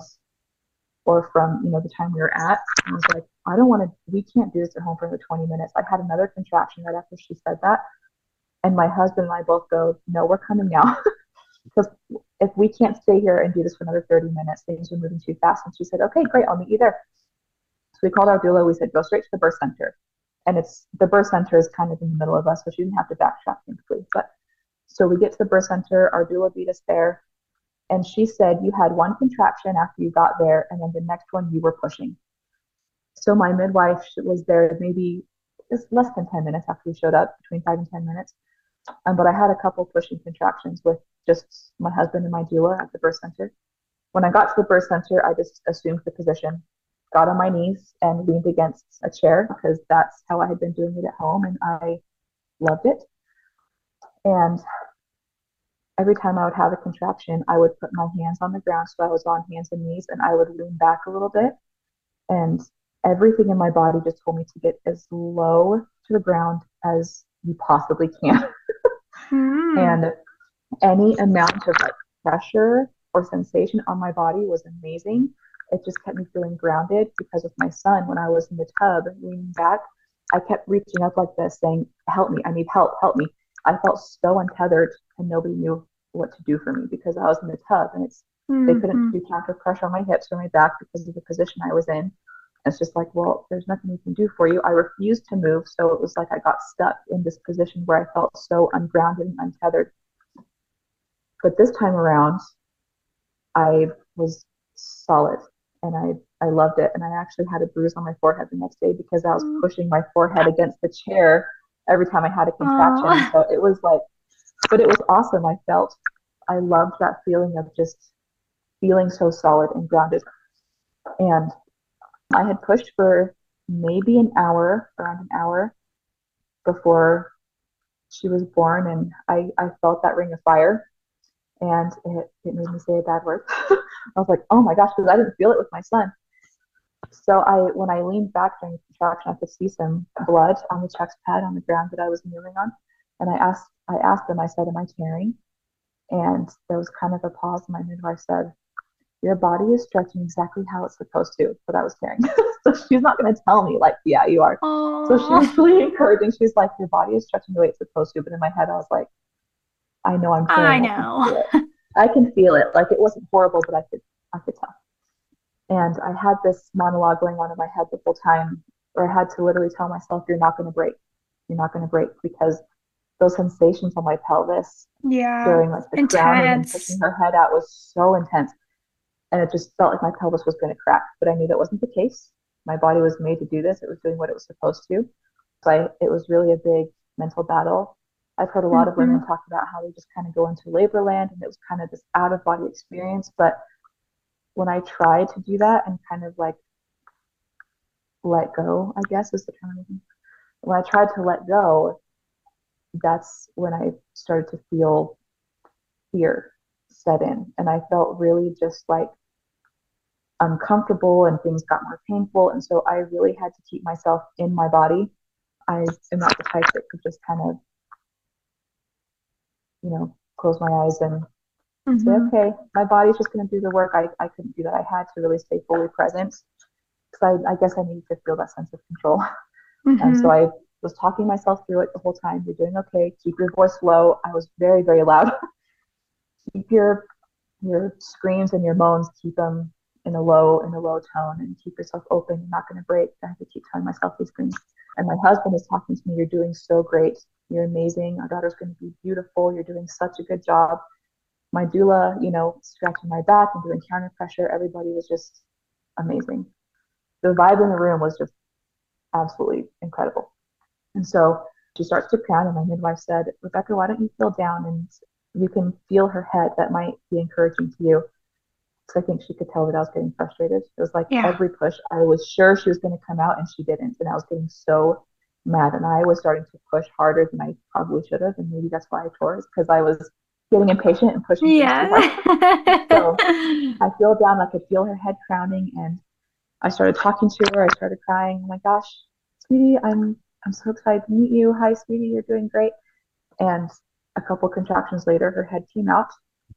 or from, you know, the time we were at. And I was like, I don't want to, we can't do this at home for the twenty minutes. I had another contraction right after she said that. And my husband and I both go, no, we're coming now. Because if we can't stay here and do this for another thirty minutes, things are moving too fast. And she said, okay, great, I'll meet you there. So we called our doula. We said, go straight to the birth center. And it's, the birth center is kind of in the middle of us, so she didn't have to backtrack, thankfully. But so we get to the birth center, our doula beat us there. And she said, you had one contraction after you got there, and then the next one you were pushing. So my midwife was there maybe just less than ten minutes after we showed up, between five and ten minutes. Um, but I had a couple pushing contractions with just my husband and my doula at the birth center. When I got to the birth center, I just assumed the position, got on my knees and leaned against a chair because that's how I had been doing it at home, and I loved it. And every time I would have a contraction, I would put my hands on the ground. So I was on hands and knees, and I would lean back a little bit. And everything in my body just told me to get as low to the ground as you possibly can. Mm-hmm. And any amount of like pressure or sensation on my body was amazing. It just kept me feeling grounded because with my son, when I was in the tub leaning back, I kept reaching up like this saying, help me, I need help, help me. I felt so untethered, and nobody knew what to do for me because I was in the tub, and it's, they couldn't Mm-hmm. do counter pressure on my hips or my back because of the position I was in. It's just like, well, there's nothing we can do for you. I refused to move. So it was like I got stuck in this position where I felt so ungrounded and untethered. But this time around, I was solid, and I, I loved it. And I actually had a bruise on my forehead the next day because I was pushing my forehead against the chair every time I had a contraction. And Oh. so it was like, but it was awesome. I felt, I loved that feeling of just feeling so solid and grounded. And I had pushed for maybe an hour, around an hour before she was born, and I, I felt that ring of fire, and it, it made me say a bad word. I was like, oh my gosh, because I didn't feel it with my son. So I, when I leaned back during the contraction, I could see some blood on the chest pad on the ground that I was kneeling on. And I asked, I asked them, I said, am I tearing? And there was kind of a pause, and my midwife said, your body is stretching exactly how it's supposed to, but I was tearing. So she's not going to tell me like, yeah, you are. So she was Oh, really encouraging. She's like, your body is stretching the way it's supposed to. But in my head, I was like, I know I'm I tearing. I can know. feel it. I can feel it. Like it wasn't horrible, but I could, I could tell. And I had this monologue going on in my head the whole time, where I had to literally tell myself, you're not going to break. You're not going to break, because those sensations on my pelvis Yeah. during like the crowning and pushing Intense. her head out was so intense. And it just felt like my pelvis was going to crack, but I knew that wasn't the case. My body was made to do this. It was doing what it was supposed to. So I, it was really a big mental battle. I've heard a lot of women Hmm. talk about how they just kind of go into labor land, and it was kind of this out of body experience. But when I tried to do that and kind of like let go, I guess is the term. When I tried to let go, that's when I started to feel fear set in. And I felt really just like uncomfortable, and things got more painful. And so I really had to keep myself in my body. I am not the type that could just kind of, you know, close my eyes and say, Hmm. okay, my body's just going to do the work. I, I couldn't do that. I had to really stay fully present, because I, I guess I needed to feel that sense of control. And so Hmm. I was talking myself through it the whole time. You're doing okay. Keep your voice low. I was very, very loud. Keep your your screams and your moans, keep them in a low in a low tone, and keep yourself open. You're not going to break. I have to keep telling myself these things. And my husband is talking to me. You're doing so great. You're amazing. Our daughter's going to be beautiful. You're doing such a good job. My doula, you know, scratching my back and doing counter pressure. Everybody was just amazing. The vibe in the room was just absolutely incredible. And so she starts to crown, and my midwife said, Rebecca, why don't you feel down, and you can feel her head. That might be encouraging to you. Because I think she could tell that I was getting frustrated. It was like Yeah. every push, I was sure she was going to come out, and she didn't. And I was getting so mad. And I was starting to push harder than I probably should have. And maybe that's why I tore, is because I was getting impatient and pushing things too Yeah. hard. So I feel down. I could feel her head crowning, and I started talking to her. I started crying. Oh my gosh, sweetie, I'm I'm so excited to meet you. Hi, sweetie, you're doing great. And a couple contractions later, her head came out,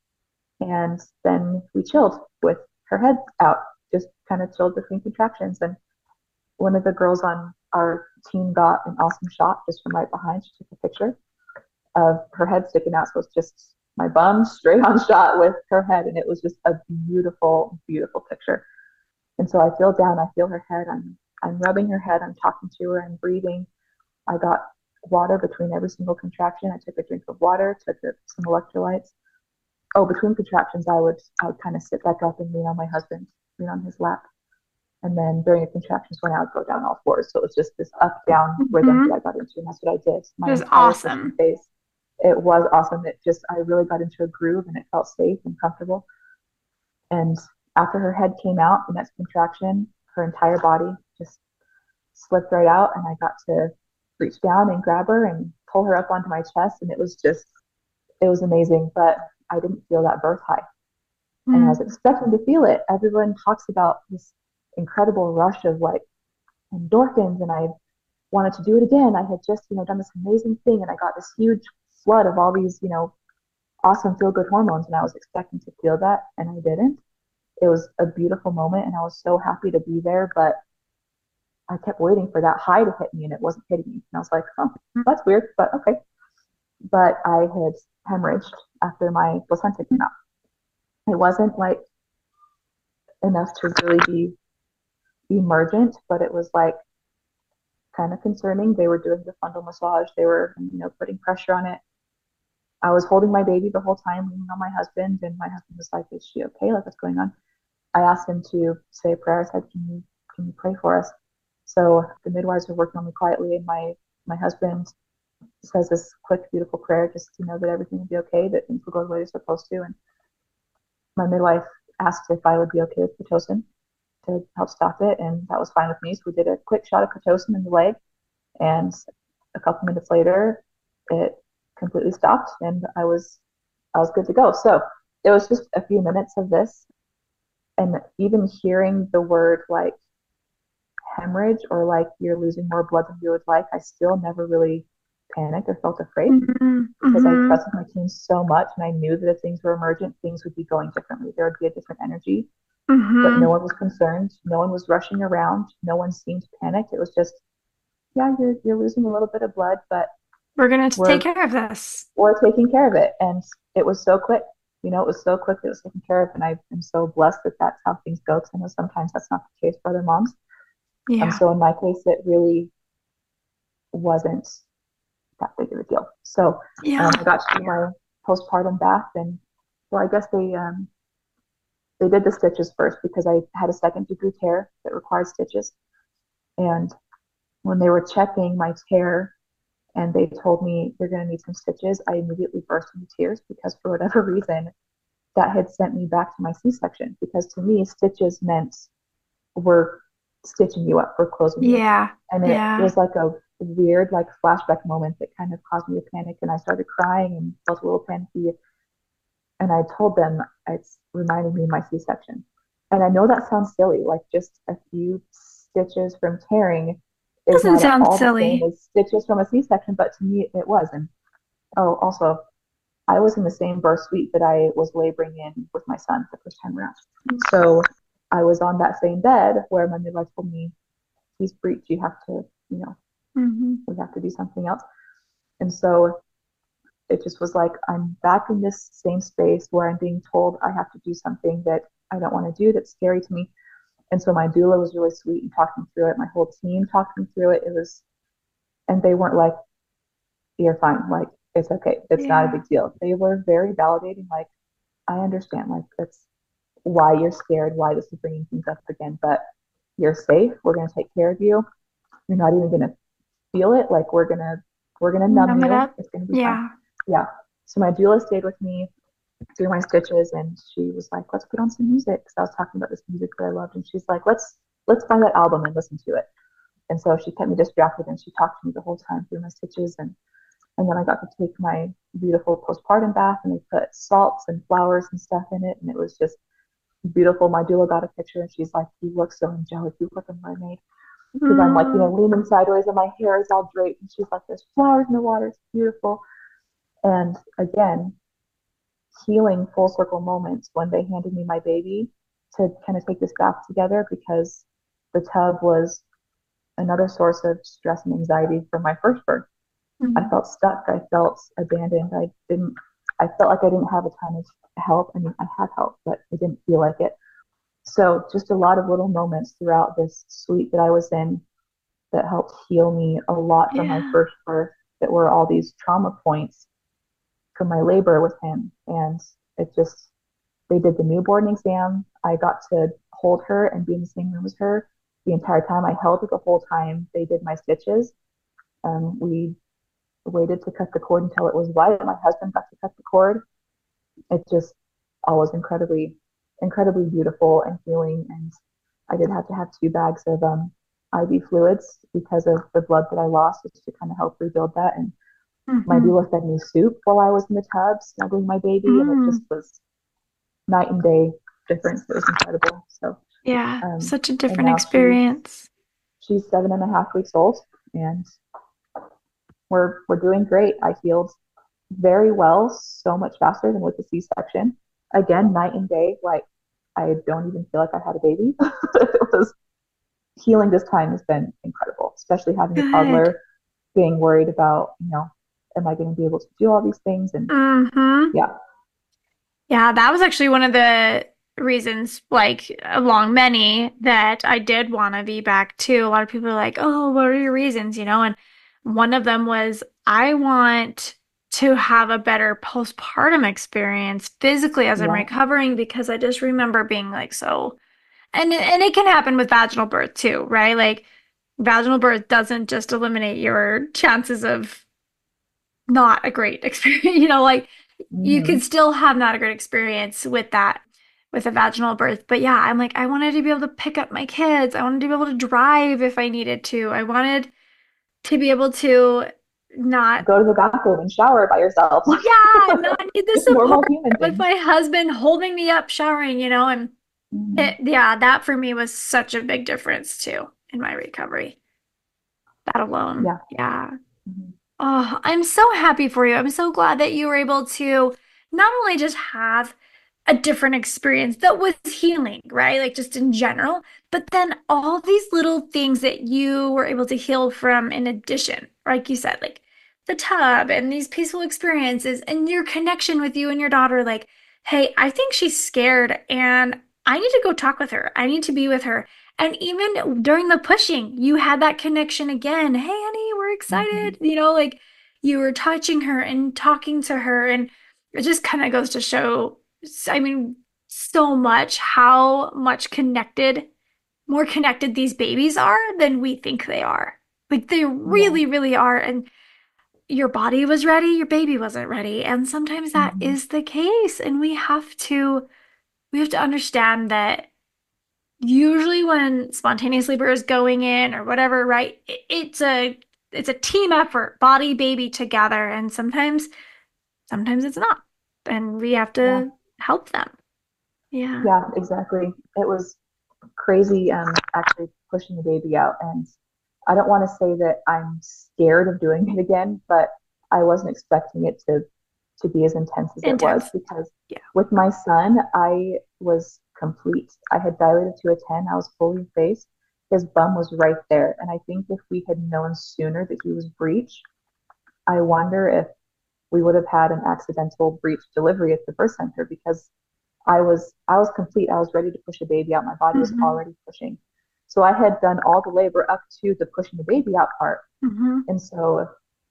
and then we chilled with her head out, just kind of chilled between contractions. And one of the girls on our team got an awesome shot just from right behind. She took a picture of her head sticking out. So it's just my bum straight on shot with her head. And it was just a beautiful, beautiful picture. And so I feel down, I feel her head. I'm I'm rubbing her head, I'm talking to her, I'm breathing. I got water between every single contraction. I took a drink of water, took some electrolytes. Oh, between contractions, I would I would kind of sit back up and lean on my husband, lean on his lap. And then during the contractions, when I would go down all fours. So it was just this up down rhythm that Hmm. I got into. And that's what I did my Just entire pushing awesome. phase. It was awesome. It just, I really got into a groove, and it felt safe and comfortable. And after her head came out, the next contraction, her entire body just slipped right out. And I got to reach down and grab her and pull her up onto my chest. And it was just, it was amazing. But I didn't feel that birth high. And I was Mm. expecting to feel it. Everyone talks about this incredible rush of like endorphins, and I wanted to do it again. I had just, you know, done this amazing thing, and I got this huge flood of all these, you know, awesome feel good hormones, and I was expecting to feel that, and I didn't. It was a beautiful moment, and I was so happy to be there, but I kept waiting for that high to hit me, and it wasn't hitting me. And I was like, oh, that's weird, but okay. But I had hemorrhaged after my placenta came out. It wasn't like enough to really be emergent, but it was like kind of concerning. They were doing the fundal massage. They were, you know, putting pressure on it. I was holding my baby the whole time, leaning on my husband, and my husband was like, "Is she okay? Like, what's going on?" I asked him to say a prayer. I said, "Can you can you pray for us?" So the midwives were working on me quietly, and my my husband says this quick, beautiful prayer just to know that everything will be okay, that things will go the way they're supposed to. And my midwife asked if I would be okay with pitocin to help stop it, and that was fine with me. So we did a quick shot of pitocin in the leg, and a couple minutes later, it completely stopped, and I was I was good to go. So it was just a few minutes of this, and even hearing the word like hemorrhage or like you're losing more blood than you would like, I still never really panicked or felt afraid Mm-hmm. because I Mm-hmm. trusted my team so much and I knew that if things were emergent, things would be going differently. There would be a different energy, but no Mm-hmm. one was concerned. No one was rushing around. No one seemed panicked. It was just, yeah, you're you're losing a little bit of blood, but We're gonna take we're care of this. we're taking care of it. And it was so quick. You know, it was so quick that it was taken care of. And I am so blessed that that's how things go. Because I know sometimes that's not the case for other moms. Um, Yeah. so in my case, it really wasn't that big of a deal. So um, Yeah. I got to do my postpartum bath, and well, I guess they um, they did the stitches first because I had a second degree tear that required stitches. And when they were checking my tear and they told me you're going to need some stitches, I immediately burst into tears because for whatever reason that had sent me back to my C-section. Because to me, stitches meant we're stitching you up, we're closing you, Yeah. and it Yeah. was like a weird like flashback moment that kind of caused me to panic, and I started crying and felt a little panicky, and I told them it's reminding me of my C-section. And I know that sounds silly, like just a few stitches from tearing is Doesn't not at sound all the same silly. as stitches from a C-section, but to me it was. And oh, also, I was in the same birth suite that I was laboring in with my son the first time around. So I was on that same bed where my midwife told me, he's breech, you have to, you know, Mm-hmm. we have to do something else. And so it just was like, I'm back in this same space where I'm being told I have to do something that I don't want to do, that's scary to me. And so my doula was really sweet and talked me through it. My whole team talked me through it. It was, and they weren't like, you're fine. Like, it's okay. It's not a Yeah. big deal. They were very validating. Like, I understand. Like, that's why you're scared, why this is bringing things up again, but you're safe. We're going to take care of you. You're not even going to feel it. Like, we're going to, we're going to numb Numb it you. up. It's going to be fine. Yeah. Yeah. So my doula stayed with me through my stitches, and she was like, let's put on some music. Cause I was talking about this music that I loved. And she's like, let's, let's find that album and listen to it. And so she kept me distracted and she talked to me the whole time through my stitches. And, and then I got to take my beautiful postpartum bath, and they put salts and flowers and stuff in it. And it was just beautiful. My doula got a picture and she's like, you look so angelic. You look like a mermaid. Because I'm like, you know, Mm. leaning sideways and my hair is all draped. And she's like, there's flowers in the water. It's beautiful. And again, healing full circle moments when they handed me my baby to kind of take this bath together, because the tub was another source of stress and anxiety for my first birth. I Mm. felt stuck. I felt abandoned. I didn't, I felt like I didn't have a ton of help. I mean, I had help, but it didn't feel like it. So just a lot of little moments throughout this suite that I was in that helped heal me a lot from my Yeah. first birth, that were all these trauma points from my labor with him. And it just, they did the newborn exam. I got to hold her and be in the same room as her the entire time. I held her the whole time they did my stitches. Um, we waited to cut the cord until it was white. My husband got to cut the cord. It just all was incredibly, incredibly beautiful and healing. And I did have to have two bags of um, I V fluids because of the blood that I lost, just to kind of help rebuild that. And my Mm-hmm. doula fed me soup while I was in the tub, snuggling my baby, and it just Mm. was night and day difference. It was incredible. So, Yeah. um, Such a and different now she's experience. she's seven and a half weeks old, and we're we're doing great. I healed very well, so much faster than with the C-section. Again, night and day. Like, I don't even feel like I had a baby. It was healing this time has been incredible, especially having a Good. toddler, being worried about, you know, am I going to be able to do all these things? And Mm-hmm. yeah, Yeah, that was actually one of the reasons, like along many, that I did want to be back too. A lot of people are like, "Oh, what are your reasons?" You know, and one of them was I want to have a better postpartum experience physically as I'm yeah, recovering because I just remember being like so, and and it can happen with vaginal birth too, right? Like vaginal birth doesn't just eliminate your chances of not a great experience. You know, like you mm-hmm. could still have not a great experience with that, with a vaginal birth. But yeah, I'm like, I wanted to be able to pick up my kids. I wanted to be able to drive if I needed to. I wanted to be able to. not, go to the bathroom and shower by yourself. yeah, not need the Just normal support human with things. my husband holding me up showering, you know, and Mhm. it, yeah, that for me was such a big difference too in my recovery. That alone. Yeah. Yeah. Mhm. Oh, I'm so happy for you. I'm so glad that you were able to not only just have a different experience that was healing, right? Like just in general, but then all these little things that you were able to heal from in addition, like you said, like the tub and these peaceful experiences and your connection with you and your daughter. Like, hey, I think she's scared and I need to go talk with her. I need to be with her. And even during the pushing, you had that connection again. Hey, honey, we're Mhm. excited. You know, like you were touching her and talking to her. And it just kind of goes to show, I mean, so much how much connected, more connected these babies are than we think they are. Like they Yeah. really, really are. And your body was ready, your baby wasn't ready. And sometimes that Mhm. is the case. And we have to, we have to understand that usually when spontaneous labor is going in or whatever, right? It, it's a it's a team effort, body, baby together. And sometimes sometimes it's not. And we have Yeah. to help them. Yeah. Yeah, exactly. It was crazy um actually pushing the baby out, and I don't want to say that I'm scared of doing it again, but I wasn't expecting it to to be as intense as it was Intense. because Yeah. with my son, I was complete. I had dilated to a ten. I was fully effaced. His bum was right there. And I think if we had known sooner that he was breech, I wonder if we would have had an accidental breech delivery at the birth center because I was I was complete. I was ready to push a baby out. My body was Hmm. already pushing. So I had done all the labor up to the pushing the baby out part. Hmm. And so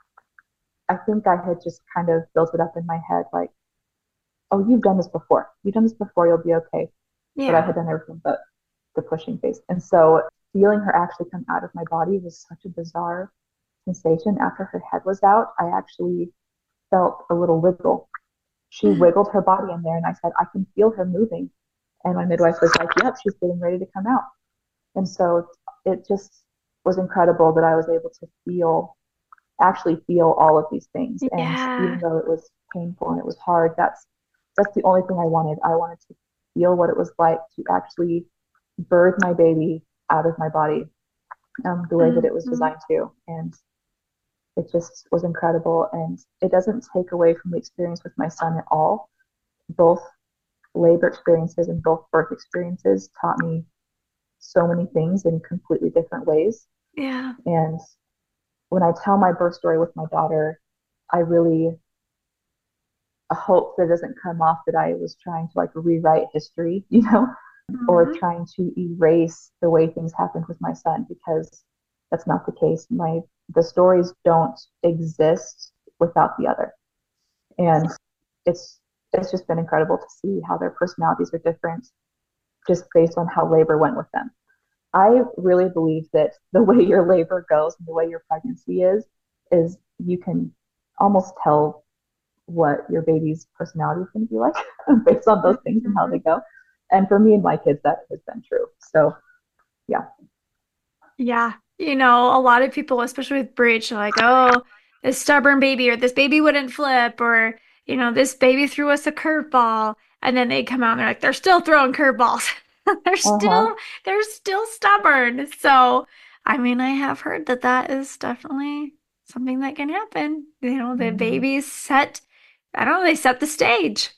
I think I had just kind of built it up in my head like, oh, you've done this before. You've done this before, you'll be okay. But I Yeah. had done everything but the pushing phase. And so feeling her actually come out of my body was such a bizarre sensation. After her head was out, I actually felt a little wiggle. She wiggled her body in there and I said, I can feel her moving. And my midwife was like, yep, she's getting ready to come out. And so it just was incredible that I was able to feel, actually feel all of these things. And Yeah. even though it was painful and it was hard, that's that's the only thing I wanted. I wanted to feel what it was like to actually birth my baby out of my body, um, the way that it was Hmm. designed to. And it just was incredible. And it doesn't take away from the experience with my son at all. Both labor experiences and both birth experiences taught me so many things in completely different ways. Yeah. And when I tell my birth story with my daughter, I really hope that it doesn't come off that I was trying to like rewrite history, you know, or Hmm. trying to erase the way things happened with my son because that's not the case. My the stories don't exist without the other. And it's it's just been incredible to see how their personalities are different just based on how labor went with them. I really believe that the way your labor goes and the way your pregnancy is, is you can almost tell what your baby's personality is going to be like based on those things and how Hmm. they go. And for me and my kids, that has been true. So, yeah. Yeah. You know, a lot of people, especially with breech, are like, oh, this stubborn baby, or this baby wouldn't flip, or, you know, this baby threw us a curveball. And then they come out and they're like, they're still throwing curveballs. They're Uh still, huh. they're still stubborn. So, I mean, I have heard that that is definitely something that can happen. You know, the Mm-hmm. babies set, I don't know, they set the stage.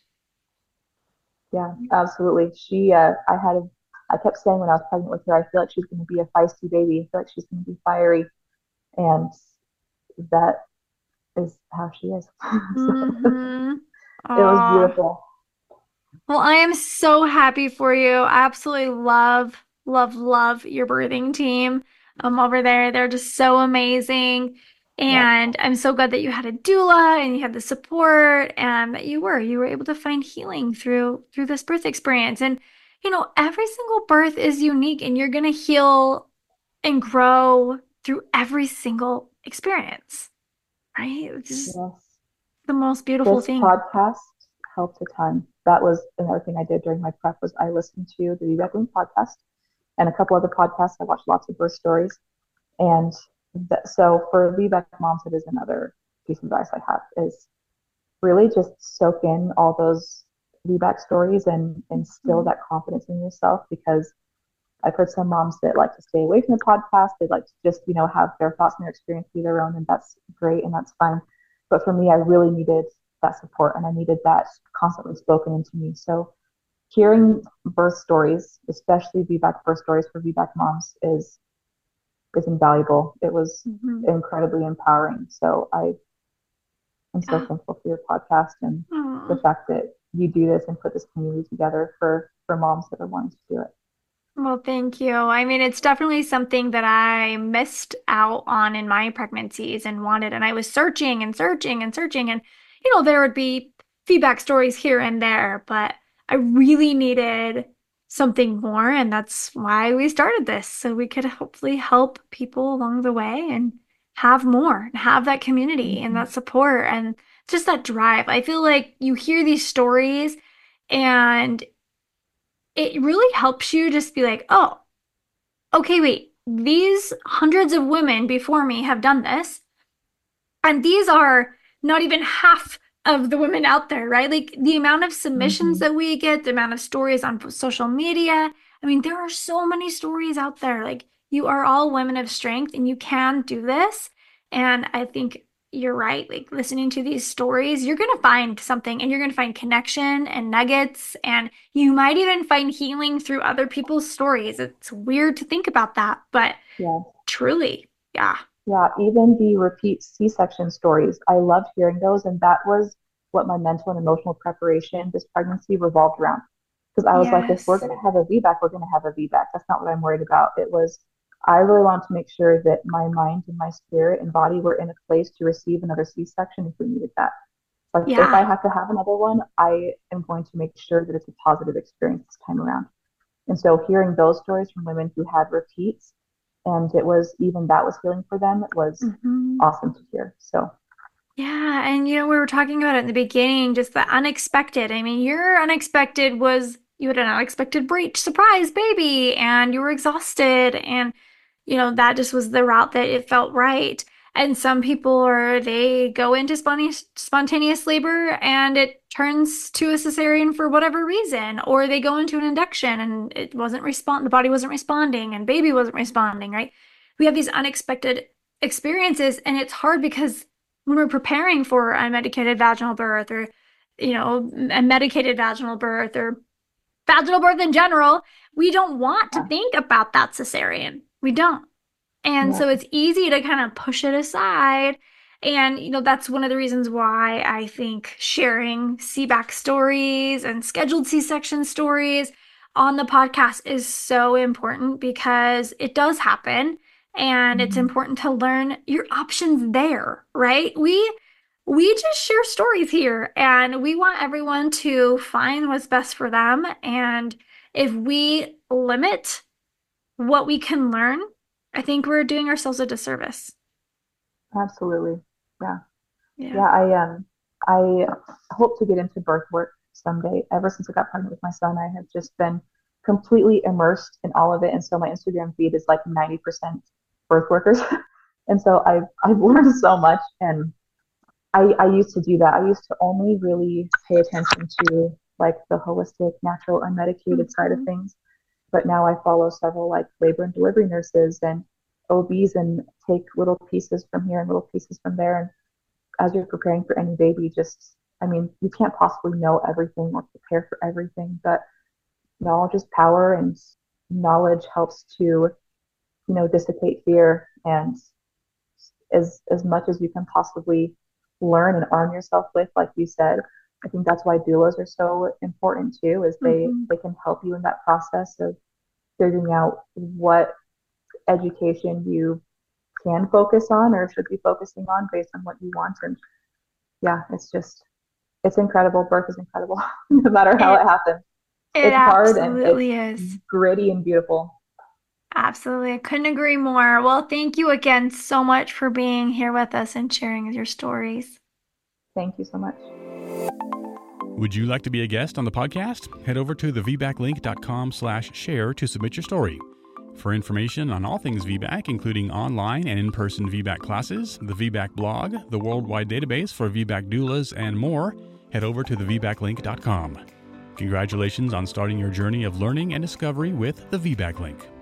Yeah, absolutely. She, uh, I had a, I kept saying when I was pregnant with her, I feel like she's going to be a feisty baby. I feel like she's going to be fiery. And that is how she is. So Mm-hmm. it was Oh. beautiful. Well, I am so happy for you. I absolutely love, love, love your birthing team um over there. They're just so amazing. Yeah. And I'm so glad that you had a doula and you had the support and that you were you were able to find healing through through this birth experience. And you know, every single birth is unique and you're gonna heal and grow through every single experience, right? It's just Yes. the most beautiful This thing. podcast helped a ton. That was another thing I did during my prep was I listened to the VBAC Link podcast and a couple other podcasts. I watched lots of birth stories. And That, so for V BAC moms, it is another piece of advice I have is really just soak in all those V BAC stories and instill Mhm. that confidence in yourself, because I've heard some moms that like to stay away from the podcast. They like to just, you know, have their thoughts and their experience be their own, and that's great and that's fine. But for me, I really needed that support and I needed that constantly spoken into me. So hearing birth stories, especially V BAC birth stories for V BAC moms, is is invaluable. It was Mhm. incredibly empowering. So I am so Yeah. thankful for your podcast and the Aw. fact that you do this and put this community together for for moms that are wanting to do it. Well, thank you. I mean, it's definitely something that I missed out on in my pregnancies and wanted. And I was searching and searching and searching. And, you know, there would be feedback stories here and there, but I really needed something more. And that's why we started this. So we could hopefully help people along the way and have more and have that community and Mm-hmm. that support and just that drive. I feel like you hear these stories and it really helps you just be like, oh, okay, wait, these hundreds of women before me have done this, and these are not even half of the women out there, right? Like the amount of submissions Mm-hmm. that we get, the amount of stories on social media. I mean, there are so many stories out there. Like you are all women of strength and you can do this. And I think you're right. Like listening to these stories, you're going to find something and you're going to find connection and nuggets. And you might even find healing through other people's stories. It's weird to think about that, but Yeah. truly, yeah. Yeah, even the repeat C-section stories, I loved hearing those. And that was what my mental and emotional preparation this pregnancy revolved around. Because I was like, if we're Yes. going to have a V BAC, we're going to have a V BAC. That's not what I'm worried about. It was, I really wanted to make sure that my mind and my spirit and body were in a place to receive another C-section if we needed that. Like, if I Yeah. have to have another one, I am going to make sure that it's a positive experience this time around. And so hearing those stories from women who had repeats and it was even that was healing for them, it was Mhm. awesome to hear. So Yeah, and you know, we were talking about it in the beginning, just the unexpected. I mean, your unexpected was you had an unexpected breach, surprise baby, and you were exhausted, and you know, that just was the route that it felt right. And some people are they go into spontaneous spontaneous labor and it turns to a cesarean for whatever reason, or they go into an induction and it wasn't respond the body wasn't responding and baby wasn't responding, right? We have these unexpected experiences, and it's hard because when we're preparing for unmedicated vaginal birth or, you know, a medicated vaginal birth or vaginal birth in general, we don't want to yeah, think about that cesarean. We don't. And yeah, so it's easy to kind of push it aside. And, you know, that's one of the reasons why I think sharing C BAC stories and scheduled C-section stories on the podcast is so important because it does happen. And it's mm-hmm. important to learn your options there, right? We we just share stories here and we want everyone to find what's best for them. And if we limit what we can learn, I think we're doing ourselves a disservice. Absolutely. Yeah. Yeah. Yeah, I um I hope to get into birth work someday. Ever since I got pregnant with my son, I have just been completely immersed in all of it. And so my Instagram feed is like ninety percent birth workers. And so I've I've learned so much, and I, I used to do that. I used to only really pay attention to like the holistic, natural, unmedicated side of Mhm. things. But now I follow several like labor and delivery nurses and O Bs and take little pieces from here and little pieces from there. And as you're preparing for any baby, just, I mean, you can't possibly know everything or prepare for everything, but knowledge is power, and knowledge helps to, you know, dissipate fear. And as as much as you can possibly learn and arm yourself with, like you said, I think that's why doulas are so important too, is they Mhm. they can help you in that process of figuring out what education you can focus on or should be focusing on based on what you want. And yeah, it's just it's incredible. Birth is incredible, no matter how it It happens. it It's hard and it's absolutely is. gritty and beautiful. Absolutely. I couldn't agree more. Well, thank you again so much for being here with us and sharing your stories. Thank you so much. Would you like to be a guest on the podcast? Head over to the v back link dot com slash share to submit your story. For information on all things V BAC, including online and in-person V BAC classes, the V BAC blog, the worldwide database for V BAC doulas, and more, head over to the v bac link dot com. Congratulations on starting your journey of learning and discovery with the V BAC Link.